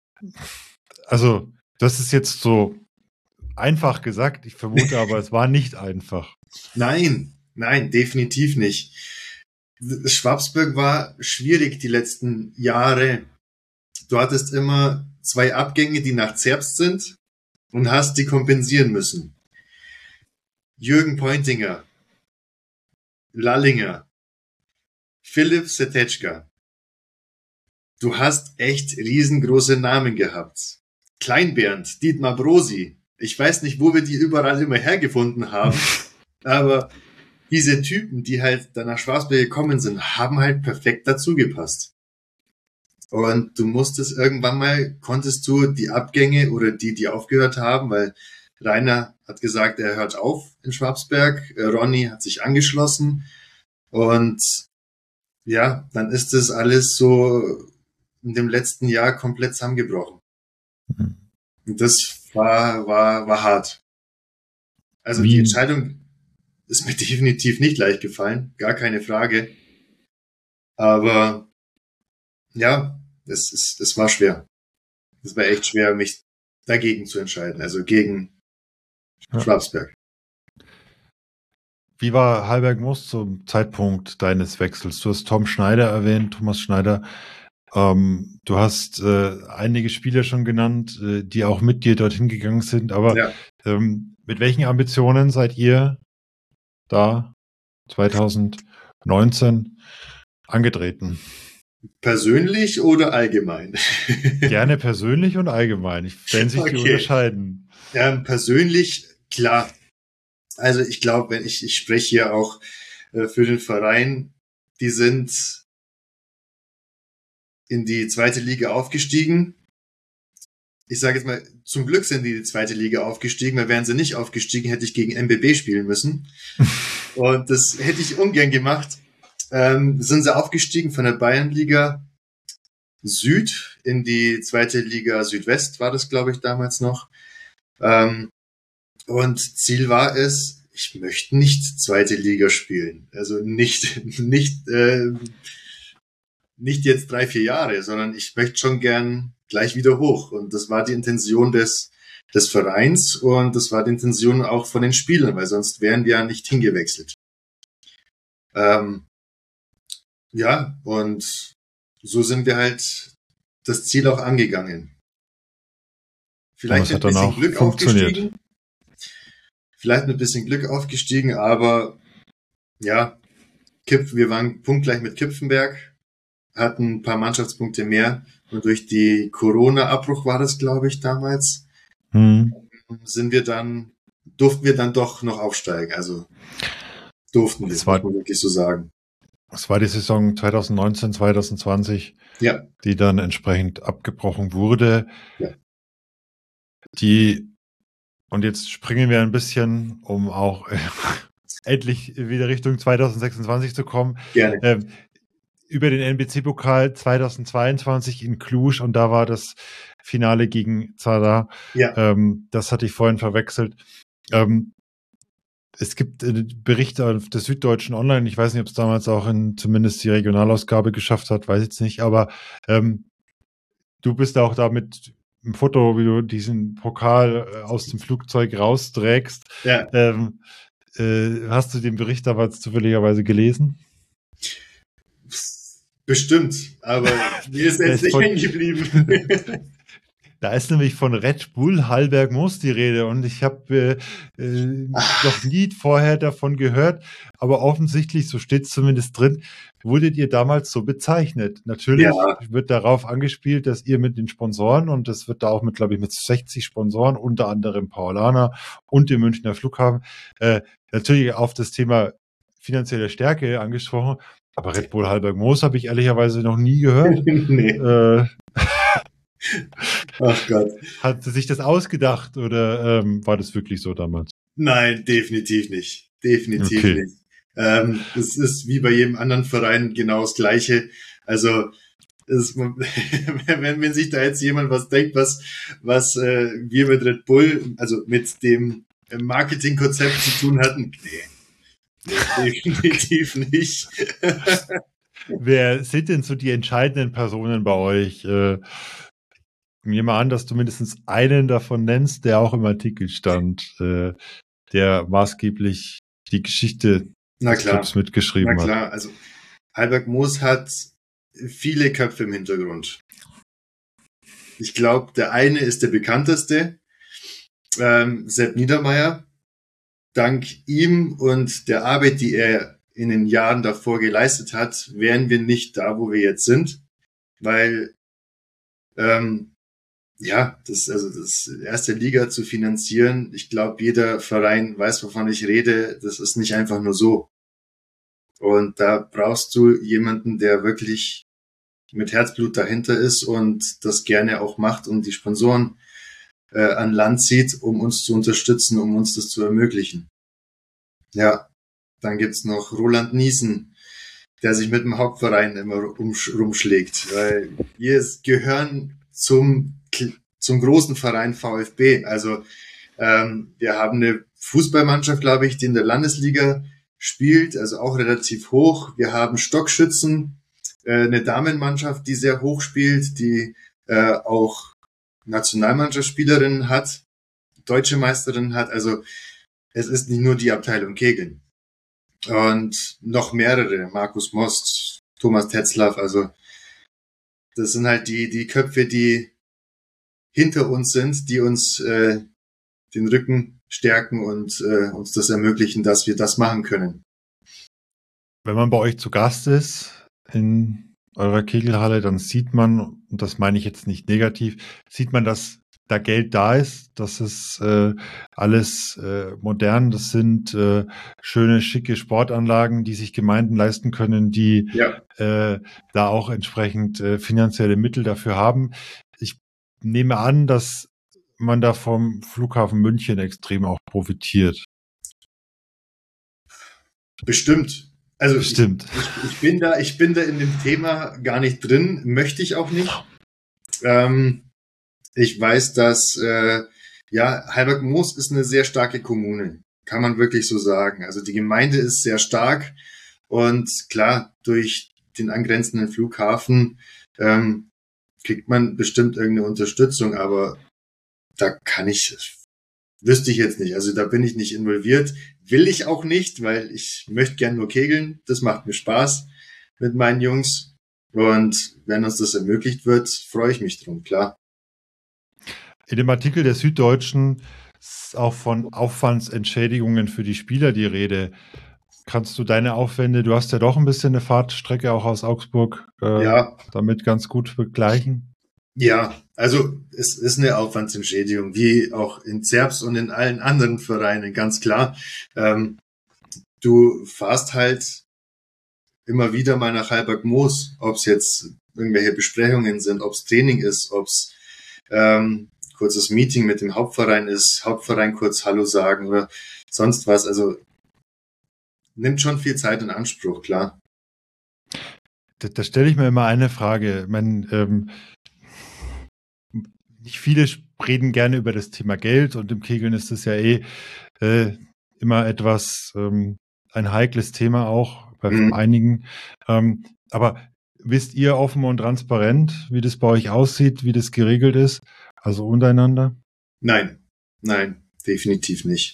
also, das ist jetzt so einfach gesagt. Ich vermute aber, es war nicht einfach. Nein, nein, definitiv nicht. Schwabsberg war schwierig die letzten Jahre. Du hattest immer zwei Abgänge, die nach Zerbst sind und hast die kompensieren müssen. Jürgen Pointinger, Lallinger, Philipp Setečka. Du hast echt riesengroße Namen gehabt. Kleinbernd, Dietmar Brosi. Ich weiß nicht, wo wir die überall immer hergefunden haben, aber diese Typen, die halt dann nach Schwarzberg gekommen sind, haben halt perfekt dazu gepasst. Und du musstest irgendwann mal, konntest du die Abgänge oder die, die aufgehört haben, weil Rainer hat gesagt, er hört auf in Schwabsberg, Ronny hat sich angeschlossen und ja, dann ist das alles so in dem letzten Jahr komplett zusammengebrochen. Und das war, war, war hart. Also Wie? die Entscheidung ist mir definitiv nicht leicht gefallen, gar keine Frage. Aber ja, es ist, es war schwer. Es war echt schwer, mich dagegen zu entscheiden, also gegen Ja. Schwabsberg. Wie war Halbergmoos zum Zeitpunkt deines Wechsels? Du hast Tom Schneider erwähnt, Thomas Schneider. Ähm, du hast äh, einige Spieler schon genannt, äh, die auch mit dir dorthin gegangen sind. Aber Ja. ähm, mit welchen Ambitionen seid ihr da zwanzig neunzehn angetreten? Persönlich oder allgemein? Gerne persönlich und allgemein. Ich werden sich die Okay. unterscheiden. Ähm, persönlich, klar. Also ich glaube, wenn ich, ich spreche hier auch äh, für den Verein, die sind in die zweite Liga aufgestiegen. Ich sage jetzt mal, zum Glück sind die in die zweite Liga aufgestiegen, weil wären sie nicht aufgestiegen, hätte ich gegen M B B spielen müssen. Und das hätte ich ungern gemacht. Ähm, sind sie aufgestiegen von der Bayernliga Süd in die zweite Liga Südwest, war das, glaube ich, damals noch. Ähm, und Ziel war es, ich möchte nicht zweite Liga spielen. Also nicht, nicht, äh, nicht jetzt drei, vier Jahre, sondern ich möchte schon gern gleich wieder hoch. Und das war die Intention des, des Vereins und das war die Intention auch von den Spielern, weil sonst wären wir ja nicht hingewechselt. Ähm, ja, und so sind wir halt das Ziel auch angegangen. Vielleicht mit ein bisschen Glück aufgestiegen. Vielleicht mit ein bisschen Glück aufgestiegen, aber ja, Kipf, wir waren punktgleich mit Kipfenberg, hatten ein paar Mannschaftspunkte mehr und durch die Corona-Abbruch war das, glaube ich, damals, hm. sind wir dann, durften wir dann doch noch aufsteigen. Also durften wir, das war, muss man wirklich so sagen. Es war die Saison zwanzig neunzehn, zwanzig zwanzig, ja. die dann entsprechend abgebrochen wurde. Ja. Die, und jetzt springen wir ein bisschen, um auch äh, endlich wieder Richtung zwanzig sechsundzwanzig zu kommen. Gerne. Ähm, über den N B C-Pokal zwanzig zweiundzwanzig in Cluj und da war das Finale gegen Zadar. Ja. Ähm, das hatte ich vorhin verwechselt. Ähm, es gibt äh, Berichte auf der Süddeutschen Online, ich weiß nicht, ob es damals auch in zumindest die Regionalausgabe geschafft hat, weiß ich jetzt nicht, aber ähm, du bist auch da mit im Foto, wie du diesen Pokal äh, aus dem Flugzeug rausträgst. Ja. Ähm, äh, hast du den Bericht damals zufälligerweise gelesen? Bestimmt, aber mir ist jetzt nicht hängen geblieben. Da ist nämlich von Red Bull Hallberg Moos die Rede und ich habe äh, äh, noch nie vorher davon gehört, aber offensichtlich, so steht es zumindest drin, wurdet ihr damals so bezeichnet. Natürlich ja. wird darauf angespielt, dass ihr mit den Sponsoren, und das wird da auch mit, glaube ich, mit sechzig Sponsoren, unter anderem Paulaner und dem Münchner Flughafen, äh, natürlich auf das Thema finanzielle Stärke angesprochen. Aber Red Bull Hallberg Moos habe ich ehrlicherweise noch nie gehört. Nee. Äh, Ach Gott. Hat sie sich das ausgedacht oder ähm, war das wirklich so damals? Nein, definitiv nicht. Definitiv okay. nicht. Ähm, es ist wie bei jedem anderen Verein genau das Gleiche. Also es, wenn, wenn sich da jetzt jemand was denkt, was, was äh, wir mit Red Bull, also mit dem Marketingkonzept zu tun hatten, nee, definitiv nicht. Wer sind denn so die entscheidenden Personen bei euch? Äh, ich nehme an, dass du mindestens einen davon nennst, der auch im Artikel stand, äh, der maßgeblich die Geschichte Na des klar. Clubs mitgeschrieben Na klar, hat. also Hallberg Moos hat viele Köpfe im Hintergrund. Ich glaube, der eine ist der bekannteste, ähm, Sepp Niedermeyer. Dank ihm und der Arbeit, die er in den Jahren davor geleistet hat, wären wir nicht da, wo wir jetzt sind, weil ähm, ja, das also das erste Liga zu finanzieren, ich glaube, jeder Verein weiß, wovon ich rede, das ist nicht einfach nur so. Und da brauchst du jemanden, der wirklich mit Herzblut dahinter ist und das gerne auch macht und die Sponsoren äh, an Land zieht, um uns zu unterstützen, um uns das zu ermöglichen. Ja, dann gibt's noch Roland Niesen, der sich mit dem Hauptverein immer rumschlägt, weil wir gehören zum zum großen Verein VfB. Also ähm, wir haben eine Fußballmannschaft, glaube ich, die in der Landesliga spielt, also auch relativ hoch. Wir haben Stockschützen, äh, eine Damenmannschaft, die sehr hoch spielt, die äh, auch Nationalmannschaftsspielerinnen hat, deutsche Meisterin hat. Also es ist nicht nur die Abteilung Kegeln. Und noch mehrere, Markus Most, Thomas Tetzlaff, also das sind halt die die Köpfe, die hinter uns sind, die uns äh, den Rücken stärken und äh, uns das ermöglichen, dass wir das machen können. Wenn man bei euch zu Gast ist in eurer Kegelhalle, dann sieht man, und das meine ich jetzt nicht negativ, sieht man, dass da Geld da ist. Das ist äh, alles äh, modern. Das sind äh, schöne, schicke Sportanlagen, die sich Gemeinden leisten können, die Ja. äh, da auch entsprechend äh, finanzielle Mittel dafür haben. Ich nehme an, dass man da vom Flughafen München extrem auch profitiert. Bestimmt. Also Bestimmt. Ich, ich, ich bin da, ich bin da in dem Thema gar nicht drin, möchte ich auch nicht. Ähm, ich weiß, dass äh, ja Heilberg-Moos ist eine sehr starke Kommune, kann man wirklich so sagen. Also die Gemeinde ist sehr stark und klar, durch den angrenzenden Flughafen ähm, kriegt man bestimmt irgendeine Unterstützung, aber da kann ich, wüsste ich jetzt nicht. Also da bin ich nicht involviert. Will ich auch nicht, weil ich möchte gern nur kegeln. Das macht mir Spaß mit meinen Jungs. Und wenn uns das ermöglicht wird, freue ich mich drum, klar. In dem Artikel der Süddeutschen ist auch von Aufwandsentschädigungen für die Spieler die Rede. Kannst du deine Aufwände, du hast ja doch ein bisschen eine Fahrtstrecke auch aus Augsburg, äh, ja. damit ganz gut begleichen? Ja, also es ist eine Aufwandsentschädigung, wie auch in Zerbst und in allen anderen Vereinen, ganz klar. Ähm, du fahrst halt immer wieder mal nach Heilberg-Moos, ob es jetzt irgendwelche Besprechungen sind, ob es Training ist, ob es ähm, kurzes Meeting mit dem Hauptverein ist, Hauptverein kurz Hallo sagen oder sonst was. Also nimmt schon viel Zeit in Anspruch, klar. Da, da stelle ich mir immer eine Frage. Ich meine, ähm, nicht viele reden gerne über das Thema Geld und im Kegeln ist es ja eh äh, immer etwas, ähm, ein heikles Thema auch bei mhm. einigen. Ähm, aber wisst ihr offen und transparent, wie das bei euch aussieht, wie das geregelt ist? Also untereinander? Nein, nein, definitiv nicht.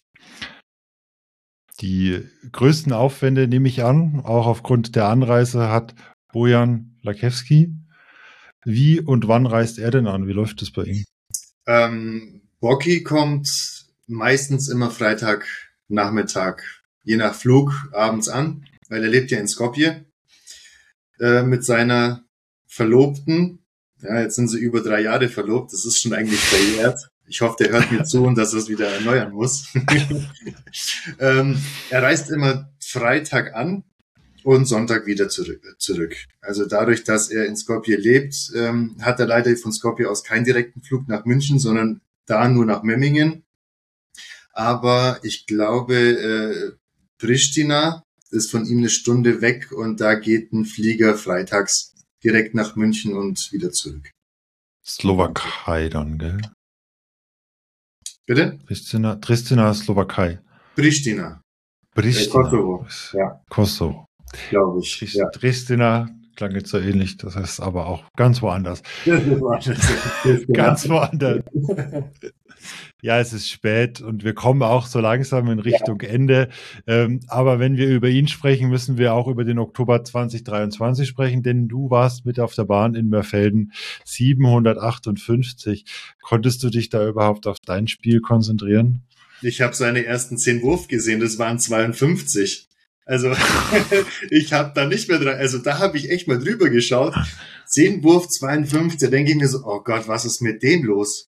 Die größten Aufwände, nehme ich an, auch aufgrund der Anreise, hat Bojan Lakewski. Wie und wann reist er denn an? Wie läuft das bei ihm? Ähm, Bocky kommt meistens immer Freitagnachmittag, je nach Flug, abends an, weil er lebt ja in Skopje äh, mit seiner Verlobten. Ja, jetzt sind sie über drei Jahre verlobt. Das ist schon eigentlich verjährt. Ich hoffe, der hört mir zu und dass er es wieder erneuern muss. ähm, er reist immer Freitag an und Sonntag wieder zurück. zurück. Also dadurch, dass er in Skopje lebt, ähm, hat er leider von Skopje aus keinen direkten Flug nach München, sondern da nur nach Memmingen. Aber ich glaube, äh, Pristina ist von ihm eine Stunde weg und da geht ein Flieger freitags direkt nach München und wieder zurück. Slowakei dann, gell? Bitte? Pristina, Pristina, Slowakei. Pristina. Pristina. Äh, Kosovo. Ja. Kosovo. Glaube ich. Trist, ja. Pristina klang jetzt so ähnlich, das heißt aber auch ganz woanders. Das ist woanders. Ganz woanders. Ja, es ist spät und wir kommen auch so langsam in Richtung ja. Ende. Ähm, aber wenn wir über ihn sprechen, müssen wir auch über den Oktober zwanzig dreiundzwanzig sprechen, denn du warst mit auf der Bahn in Mörfelden siebenhundertachtundfünfzig. Konntest du dich da überhaupt auf dein Spiel konzentrieren? Ich habe seine ersten zehn Wurf gesehen, das waren zweiundfünfzig. Also ich habe da nicht mehr dran, also da habe ich echt mal drüber geschaut. zehn Wurf, zweiundfünfzig, da denke ich mir so, oh Gott, was ist mit dem los?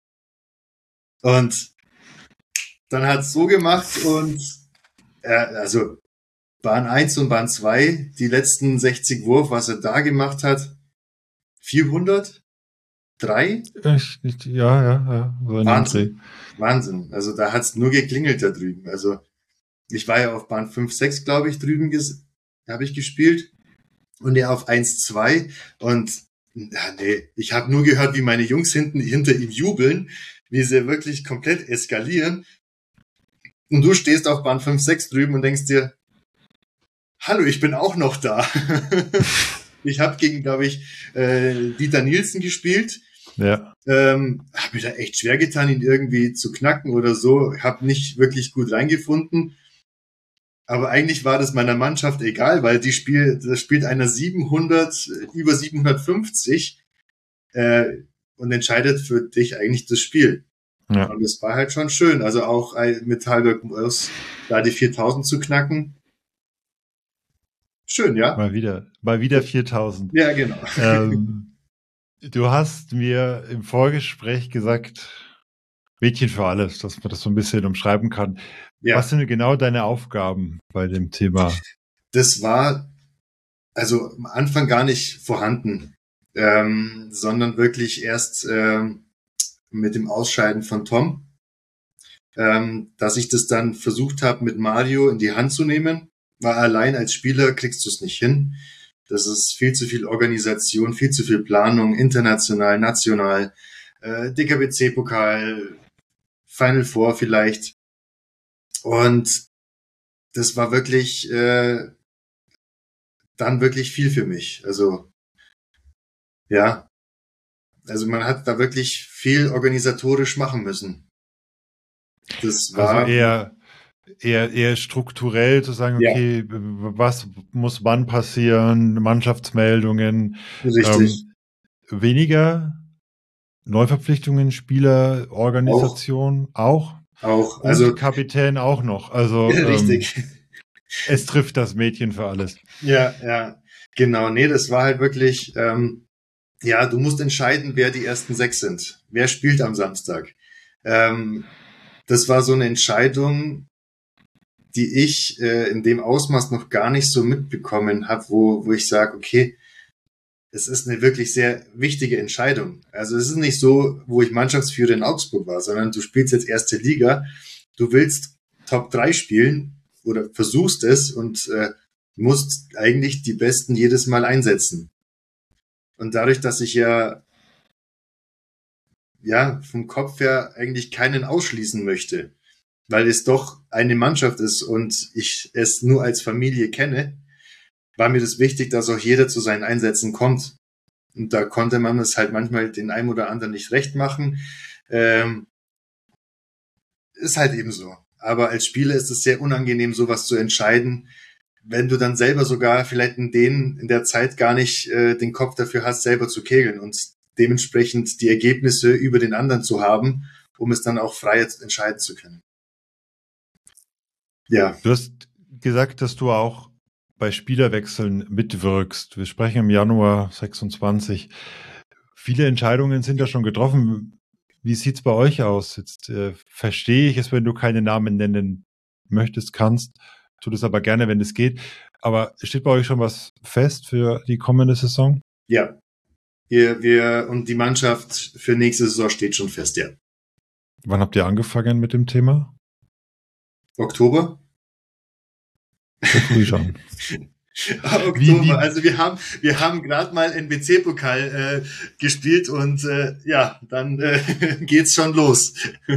Und dann hat es so gemacht und äh, also Bahn eins und Bahn zwei, die letzten sechzig Wurf, was er da gemacht hat, vierhundert? drei? Echt nicht, ja, ja, ja. So Wahnsinn. Wahnsinn. Also da hat's nur geklingelt da drüben. Also ich war ja auf Bahn fünf, sechs, glaube ich, drüben habe ich gespielt und er auf eins, zwei und ja, nee, ich habe nur gehört, wie meine Jungs hinten hinter ihm jubeln, wie sie wirklich komplett eskalieren und du stehst auf Bahn fünf, sechs drüben und denkst dir, hallo, ich bin auch noch da. Ich habe gegen, glaube ich, äh, Dieter Nielsen gespielt. Ja. Ähm, habe mir da echt schwer getan, ihn irgendwie zu knacken oder so. Habe nicht wirklich gut reingefunden. Aber eigentlich war das meiner Mannschaft egal, weil die Spiel, das spielt einer siebenhundert, über siebenhundertfünfzig äh, und entscheidet für dich eigentlich das Spiel. Ja. Und das war halt schon schön. Also auch mit Heilberg-Moos da die viertausend zu knacken. Schön, ja. Mal wieder, mal wieder viertausend. Ja, genau. Ähm, du hast mir im Vorgespräch gesagt, Mädchen für alles, dass man das so ein bisschen umschreiben kann. Ja. Was sind genau deine Aufgaben bei dem Thema? Das war also am Anfang gar nicht vorhanden, ähm, sondern wirklich erst ähm, mit dem Ausscheiden von Tom, ähm, dass ich das dann versucht habe, mit Mario in die Hand zu nehmen. Weil allein als Spieler kriegst du es nicht hin. Das ist viel zu viel Organisation, viel zu viel Planung, international, national, äh, D K B C-Pokal, Final Four vielleicht. Und das war wirklich äh, dann wirklich viel für mich. Also ja, also man hat da wirklich viel organisatorisch machen müssen. Das war Also eher, eher, eher strukturell zu sagen, ja, okay, was muss wann passieren, Mannschaftsmeldungen, richtig. ähm, weniger Neuverpflichtungen, Spieler, Organisation auch, Auch, und also Kapitän auch noch. Also ähm, richtig. es trifft das Mädchen für alles. Ja, ja, genau. Nee, das war halt wirklich, ähm, ja, du musst entscheiden, wer die ersten sechs sind. Wer spielt am Samstag? Ähm, das war so eine Entscheidung, die ich äh, in dem Ausmaß noch gar nicht so mitbekommen habe, wo, wo ich sage, okay, es ist eine wirklich sehr wichtige Entscheidung. Also es ist nicht so, wo ich Mannschaftsführer in Augsburg war, sondern du spielst jetzt erste Liga, du willst Top drei spielen oder versuchst es und äh, musst eigentlich die Besten jedes Mal einsetzen. Und dadurch, dass ich ja ja vom Kopf her eigentlich keinen ausschließen möchte, weil es doch eine Mannschaft ist und ich es nur als Familie kenne, war mir das wichtig, dass auch jeder zu seinen Einsätzen kommt. Und da konnte man es halt manchmal den einen oder anderen nicht recht machen. Ähm, ist halt eben so. Aber als Spieler ist es sehr unangenehm, sowas zu entscheiden, wenn du dann selber sogar vielleicht in den in der Zeit gar nicht äh, den Kopf dafür hast, selber zu kegeln und dementsprechend die Ergebnisse über den anderen zu haben, um es dann auch frei entscheiden zu können. Ja. Du hast gesagt, dass du auch bei Spielerwechseln mitwirkst. Wir sprechen im Januar sechsundzwanzig. Viele Entscheidungen sind ja schon getroffen. Wie sieht's bei euch aus? Jetzt äh, verstehe ich es, wenn du keine Namen nennen möchtest, kannst. Tu das aber gerne, wenn es geht. Aber steht bei euch schon was fest für die kommende Saison? Ja. Wir, wir, und die Mannschaft für nächste Saison steht schon fest, ja. Wann habt ihr angefangen mit dem Thema? Oktober? So früh schon. Oktober. Wie, wie? Also wir haben wir haben gerade mal N B C-Pokal äh, gespielt und äh, ja, dann äh, geht's schon los.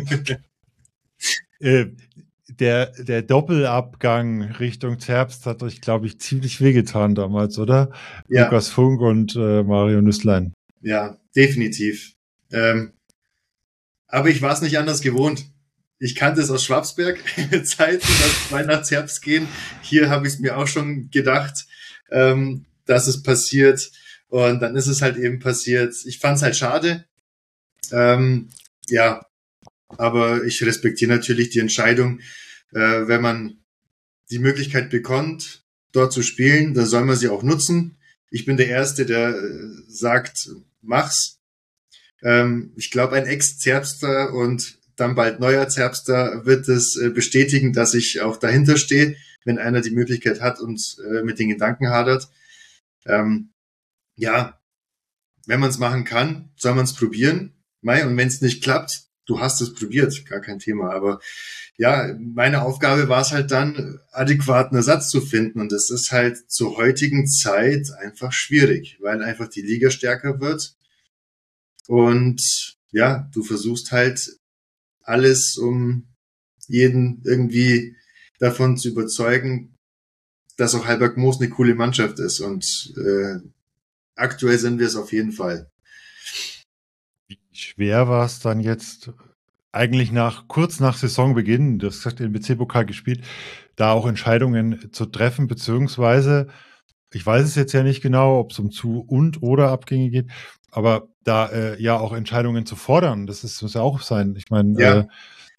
äh, der, der Doppelabgang Richtung Zerbst hat euch, glaube ich, ziemlich wehgetan damals, oder? Ja. Lukas Funk und äh, Mario Nüßlein. Ja, definitiv. Ähm, aber ich war es nicht anders gewohnt. Ich kannte es aus Schwabsberg-Zeiten, dass wir nach Zerbst gehen. Hier habe ich es mir auch schon gedacht, ähm, dass es passiert. Und dann ist es halt eben passiert. Ich fand es halt schade. Ähm, ja, aber ich respektiere natürlich die Entscheidung. Äh, wenn man die Möglichkeit bekommt, dort zu spielen, dann soll man sie auch nutzen. Ich bin der Erste, der äh, sagt, mach's. Ähm, ich glaube, ein Ex-Zerbster und dann bald neuer Zerbster wird es äh, bestätigen, dass ich auch dahinter stehe, wenn einer die Möglichkeit hat und äh, mit den Gedanken hadert. Ähm, ja, wenn man es machen kann, soll man es probieren. Mei, und wenn es nicht klappt, du hast es probiert, gar kein Thema. Aber ja, meine Aufgabe war es halt dann, adäquaten Ersatz zu finden. Und das ist halt zur heutigen Zeit einfach schwierig, weil einfach die Liga stärker wird. Und ja, du versuchst halt alles, um jeden irgendwie davon zu überzeugen, dass auch Halberg Moos eine coole Mannschaft ist. Und äh, aktuell sind wir es auf jeden Fall. Wie schwer war es dann jetzt, eigentlich nach kurz nach Saisonbeginn, du hast gesagt, den N B C-Pokal gespielt, da auch Entscheidungen zu treffen, beziehungsweise, ich weiß es jetzt ja nicht genau, ob es um Zu- und oder Abgänge geht, aber da äh, ja auch Entscheidungen zu fordern, das ist, muss ja auch sein. Ich meine, Ja. äh,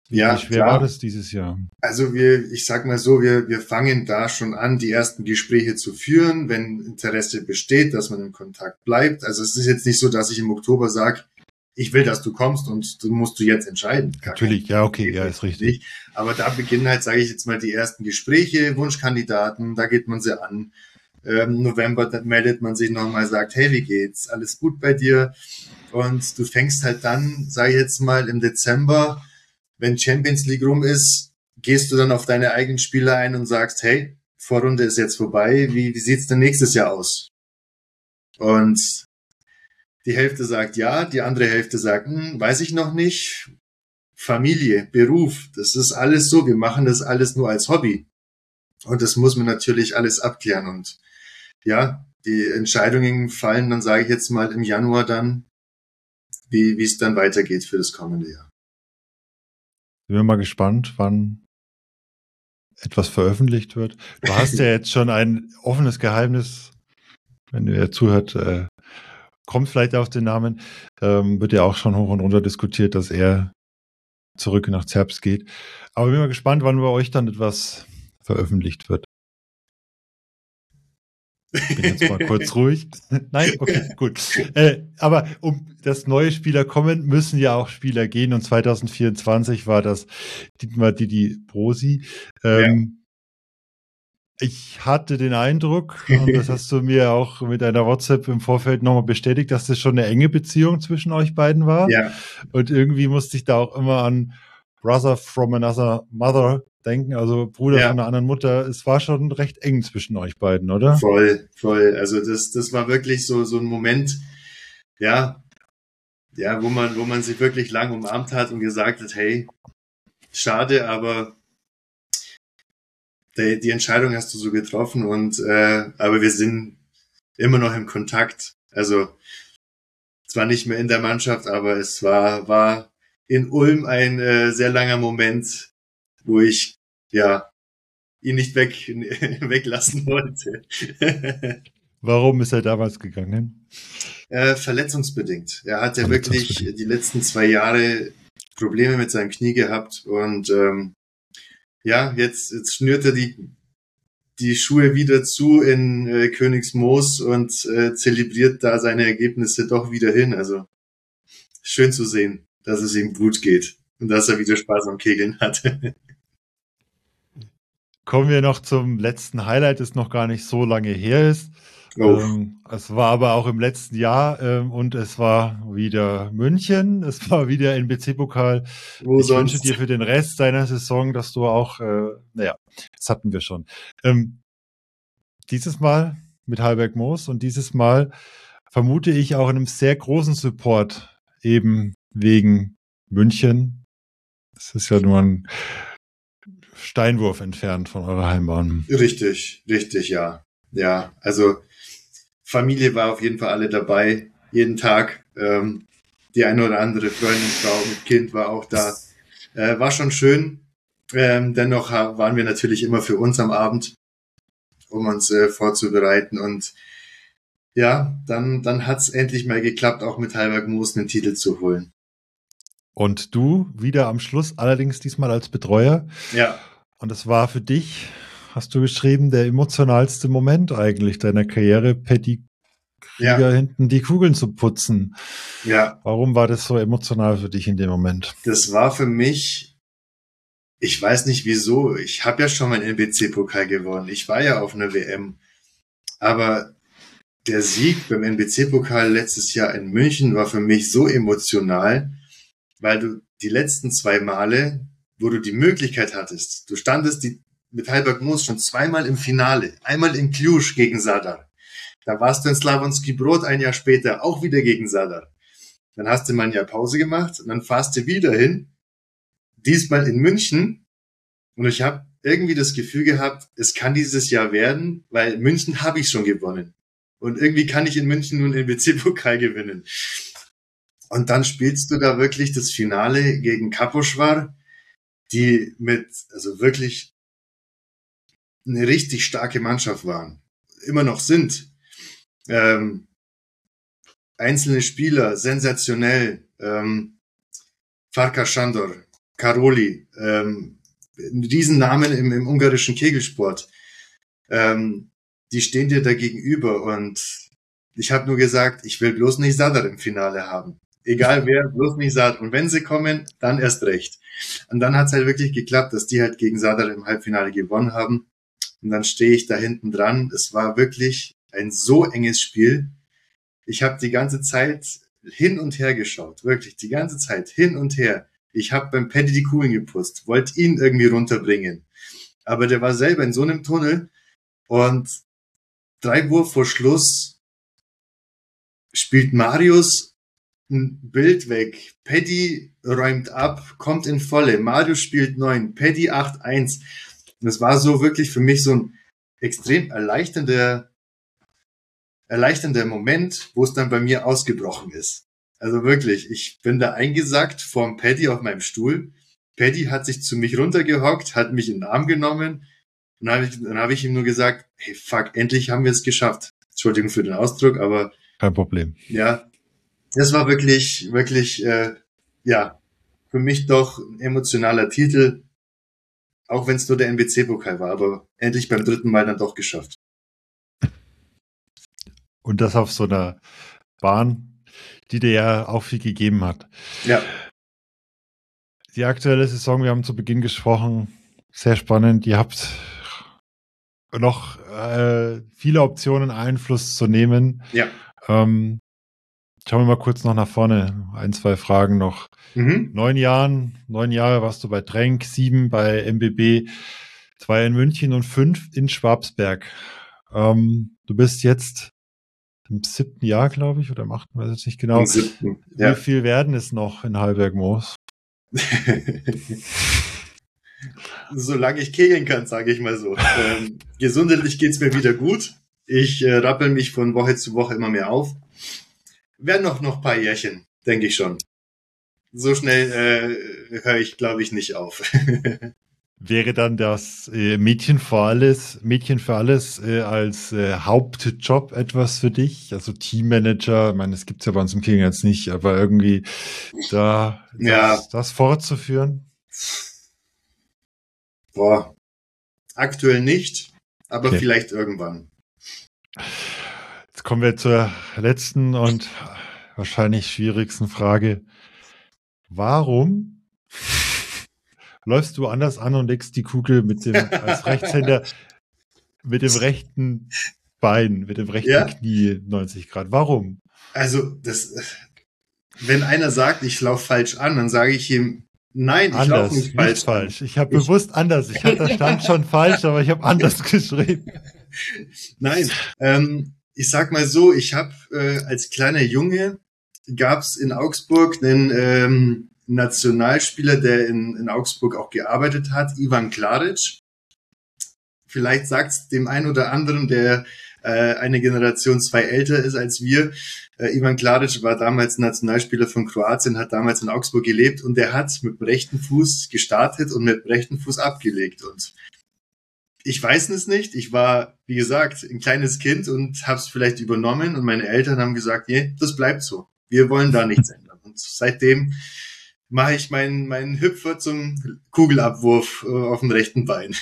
Wie, Ja, wie schwer klar. war das dieses Jahr? Also wir, ich sag mal so, wir, wir fangen da schon an, die ersten Gespräche zu führen, wenn Interesse besteht, dass man in Kontakt bleibt. Also es ist jetzt nicht so, dass ich im Oktober sage, ich will, dass du kommst und du musst du jetzt entscheiden. Gar Natürlich, ja, okay, ja, ist richtig. nicht. Aber da beginnen halt, sage ich jetzt mal, die ersten Gespräche, Wunschkandidaten, da geht man sie an. Ähm, November, da meldet man sich nochmal, sagt, hey, wie geht's? Alles gut bei dir? Und du fängst halt dann, sage ich jetzt mal, im Dezember, wenn Champions League rum ist, gehst du dann auf deine eigenen Spieler ein und sagst, hey, Vorrunde ist jetzt vorbei, wie, wie sieht's denn nächstes Jahr aus? Und die Hälfte sagt ja, die andere Hälfte sagt, hm, weiß ich noch nicht. Familie, Beruf, das ist alles so, wir machen das alles nur als Hobby. Und das muss man natürlich alles abklären. Und ja, die Entscheidungen fallen dann, sage ich jetzt mal, im Januar dann, wie wie es dann weitergeht für das kommende Jahr. Sind wir mal gespannt, wann etwas veröffentlicht wird. Du hast ja jetzt schon ein offenes Geheimnis, wenn ihr zuhört, äh, kommt vielleicht auf den Namen, ähm, wird ja auch schon hoch und runter diskutiert, dass er zurück nach Zerbst geht. Aber bin mal gespannt, wann bei euch dann etwas veröffentlicht wird. Ich bin jetzt mal kurz ruhig. Nein, okay, gut. Äh, aber um dass neue Spieler kommen, müssen ja auch Spieler gehen. Und zwanzig vierundzwanzig war das Dietmar Didi Brosi. Ähm, ja. Ich hatte den Eindruck, und das hast du mir auch mit einer WhatsApp im Vorfeld nochmal bestätigt, dass das schon eine enge Beziehung zwischen euch beiden war. Ja. Und irgendwie musste ich da auch immer an Brother from another mother denken, also Bruder Ja. von einer anderen Mutter. Es war schon recht eng zwischen euch beiden, oder? Voll, voll. Also das, das war wirklich so, so ein Moment, ja, ja, wo man, wo man sich wirklich lang umarmt hat und gesagt hat, hey, schade, aber die, die Entscheidung hast du so getroffen und, äh, aber wir sind immer noch im Kontakt. Also zwar nicht mehr in der Mannschaft, aber es war, war in Ulm ein äh, sehr langer Moment, wo ich, ja, ihn nicht weg, weglassen wollte. Warum ist er damals gegangen? Äh, verletzungsbedingt. Er hat ja wirklich die letzten zwei Jahre Probleme mit seinem Knie gehabt und ähm, ja, jetzt, jetzt schnürt er die, die Schuhe wieder zu in äh, Königsmoos und äh, zelebriert da seine Ergebnisse doch wieder hin. Also schön zu sehen, dass es ihm gut geht und dass er wieder Spaß am Kegeln hat. Kommen wir noch zum letzten Highlight, das noch gar nicht so lange her ist. Oh. Ähm, es war aber auch im letzten Jahr ähm, und es war wieder München, es war wieder N B C-Pokal. Wo ich sonst? wünsche dir für den Rest deiner Saison, dass du auch, äh, naja, das hatten wir schon. Ähm, dieses Mal mit Halberg Moos und dieses Mal vermute ich auch in einem sehr großen Support eben wegen München. Das ist ja nur ein Steinwurf entfernt von eurer Heimbahn. Richtig, richtig, ja. Ja, also Familie war auf jeden Fall alle dabei, jeden Tag. Ähm, die eine oder andere Freundin, Frau mit Kind war auch da. Äh, war schon schön. Ähm, dennoch waren wir natürlich immer für uns am Abend, um uns äh, vorzubereiten. Und ja, dann, dann hat's endlich mal geklappt, auch mit Halberg Moos einen Titel zu holen. Und du wieder am Schluss, allerdings diesmal als Betreuer. Ja. Und es war für dich, hast du geschrieben, der emotionalste Moment eigentlich deiner Karriere, Paddy Krieger ja. hinten die Kugeln zu putzen. Ja. Warum war das so emotional für dich in dem Moment? Das war für mich, ich weiß nicht wieso, ich habe ja schon mal einen N B C-Pokal gewonnen. Ich war ja auf einer W M. Aber der Sieg beim N B C-Pokal letztes Jahr in München war für mich so emotional, weil du die letzten zwei Male, wo du die Möglichkeit hattest, du standest die, mit Halberg Moos schon zweimal im Finale, einmal in Cluj gegen Zadar. Da warst du in Slavonski Brod ein Jahr später auch wieder gegen Zadar. Dann hast du mal ein Jahr Pause gemacht und dann fahrst du wieder hin, diesmal in München. Und ich habe irgendwie das Gefühl gehabt, es kann dieses Jahr werden, weil München habe ich schon gewonnen. Und irgendwie kann ich in München nun den N B C-Pokal gewinnen. Und dann spielst du da wirklich das Finale gegen Kaposchwar, die mit, also wirklich eine richtig starke Mannschaft waren. Immer noch sind. Ähm, einzelne Spieler, sensationell. Ähm, Farkas Sandor, Karoli, ähm, ein Riesennamen im, im ungarischen Kegelsport. Ähm, die stehen dir da gegenüber und ich habe nur gesagt, ich will bloß nicht Sadar im Finale haben. Egal wer, bloß nicht Sadar. Und wenn sie kommen, dann erst recht. Und dann hat's halt wirklich geklappt, dass die halt gegen Sadar im Halbfinale gewonnen haben. Und dann stehe ich da hinten dran. Es war wirklich ein so enges Spiel. Ich habe die ganze Zeit hin und her geschaut. Wirklich, die ganze Zeit hin und her. Ich habe beim Paddy die Kugeln geputzt, wollte ihn irgendwie runterbringen. Aber der war selber in so einem Tunnel und drei Wurf vor Schluss spielt Marius ein Bild weg. Paddy räumt ab, kommt in Volle. Marius spielt neun, Paddy acht eins. Und es war so wirklich für mich so ein extrem erleichternder, erleichternder Moment, wo es dann bei mir ausgebrochen ist. Also wirklich, ich bin da eingesackt vorm Paddy auf meinem Stuhl. Paddy hat sich zu mich runtergehockt, hat mich in den Arm genommen. Und dann habe ich, dann hab ich ihm nur gesagt, hey, fuck, endlich haben wir es geschafft. Entschuldigung für den Ausdruck, aber kein Problem. Ja, das war wirklich, wirklich, äh, ja, für mich doch ein emotionaler Titel, auch wenn es nur der N B C-Pokal war, aber endlich beim dritten Mal dann doch geschafft. Und das auf so einer Bahn, die dir ja auch viel gegeben hat. Ja. Die aktuelle Saison, wir haben zu Beginn gesprochen, sehr spannend. Ihr habt noch äh, viele Optionen, Einfluss zu nehmen. Ja. Ähm, schauen wir mal kurz noch nach vorne. Ein, zwei Fragen noch. Mhm. Neun Jahren, neun Jahre warst du bei Trenk, sieben bei M B B, zwei in München und fünf in Schwabsberg. Ähm, du bist jetzt im siebten Jahr, glaube ich, oder im achten, weiß ich nicht genau. Im siebten, ja. Wie viel werden es noch in Hallberg-Moos? Solange ich kegeln kann, sage ich mal so. Ähm, gesundheitlich geht's mir wieder gut. Ich äh, rappel mich von Woche zu Woche immer mehr auf. Werden noch noch paar Jährchen, denke ich schon. So schnell äh, höre ich, glaube ich, nicht auf. Wäre dann das äh, Mädchen für alles, Mädchen für alles äh, als äh, Hauptjob etwas für dich? Also Teammanager, ich meine, das gibt's ja bei uns im Kegeln jetzt nicht, aber irgendwie da Ja. das, das fortzuführen? Boah, aktuell nicht, aber Okay. vielleicht irgendwann. Jetzt kommen wir zur letzten und wahrscheinlich schwierigsten Frage. Warum läufst du anders an und legst die Kugel mit dem, als Rechtshänder, mit dem rechten Bein, mit dem rechten Ja. Knie neunzig Grad? Warum? Also, das, wenn einer sagt, ich laufe falsch an, dann sage ich ihm, nein, ich Anders, laufe nicht nicht falsch. falsch. Ich habe Ich- bewusst anders. Ich hatte, da stand schon falsch, aber ich habe anders geschrieben. Nein, ähm, ich sag mal so, ich habe äh, als kleiner Junge, gab's in Augsburg einen ähm, Nationalspieler, der in, in Augsburg auch gearbeitet hat, Ivan Klaric. Vielleicht sagt's dem einen oder anderen, der äh, eine Generation zwei älter ist als wir. Äh, Ivan Klaric war damals Nationalspieler von Kroatien, hat damals in Augsburg gelebt und der hat mit dem rechten Fuß gestartet und mit dem rechten Fuß abgelegt. Und ich weiß es nicht. Ich war, wie gesagt, ein kleines Kind und habe es vielleicht übernommen und meine Eltern haben gesagt, nee, das bleibt so. Wir wollen da nichts ändern. Und seitdem mache ich meinen meinen Hüpfer zum Kugelabwurf äh, auf dem rechten Bein.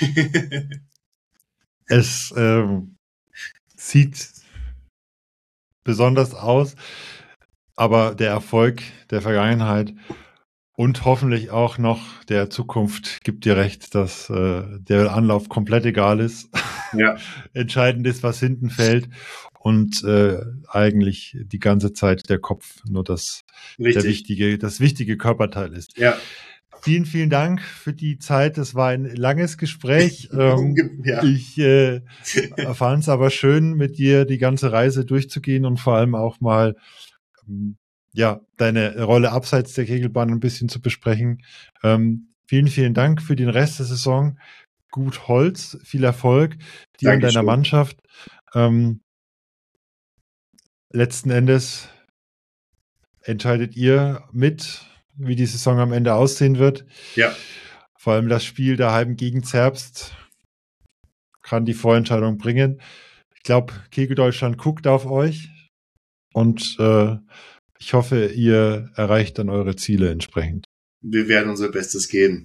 Es ähm, sieht besonders aus, aber der Erfolg der Vergangenheit und hoffentlich auch noch der Zukunft gibt dir recht, dass äh, der Anlauf komplett egal ist. Ja. Entscheidend ist, was hinten fällt und äh, eigentlich die ganze Zeit der Kopf nur das, der Richtig. wichtige, das wichtige Körperteil ist. Ja. Vielen, vielen Dank für die Zeit. Es war ein langes Gespräch. Ähm, Ja. Ich äh, fand es aber schön, mit dir die ganze Reise durchzugehen und vor allem auch mal ähm, ja deine Rolle abseits der Kegelbahn ein bisschen zu besprechen. Ähm, vielen, vielen Dank für den Rest der Saison. Gut Holz, viel Erfolg dir und deiner Dankeschön. Mannschaft. Ähm, letzten Endes entscheidet ihr mit, wie die Saison am Ende aussehen wird. Ja. Vor allem das Spiel daheim gegen Zerbst kann die Vorentscheidung bringen. Ich glaube, Kegel Deutschland guckt auf euch und äh, ich hoffe, ihr erreicht dann eure Ziele entsprechend. wir werden unser Bestes geben.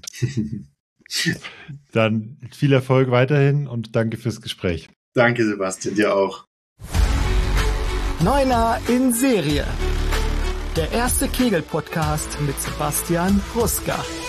Dann viel Erfolg weiterhin und danke fürs Gespräch. Danke, Sebastian, dir auch. Neuner in Serie. Der erste Kegel-Podcast mit Sebastian Ruska.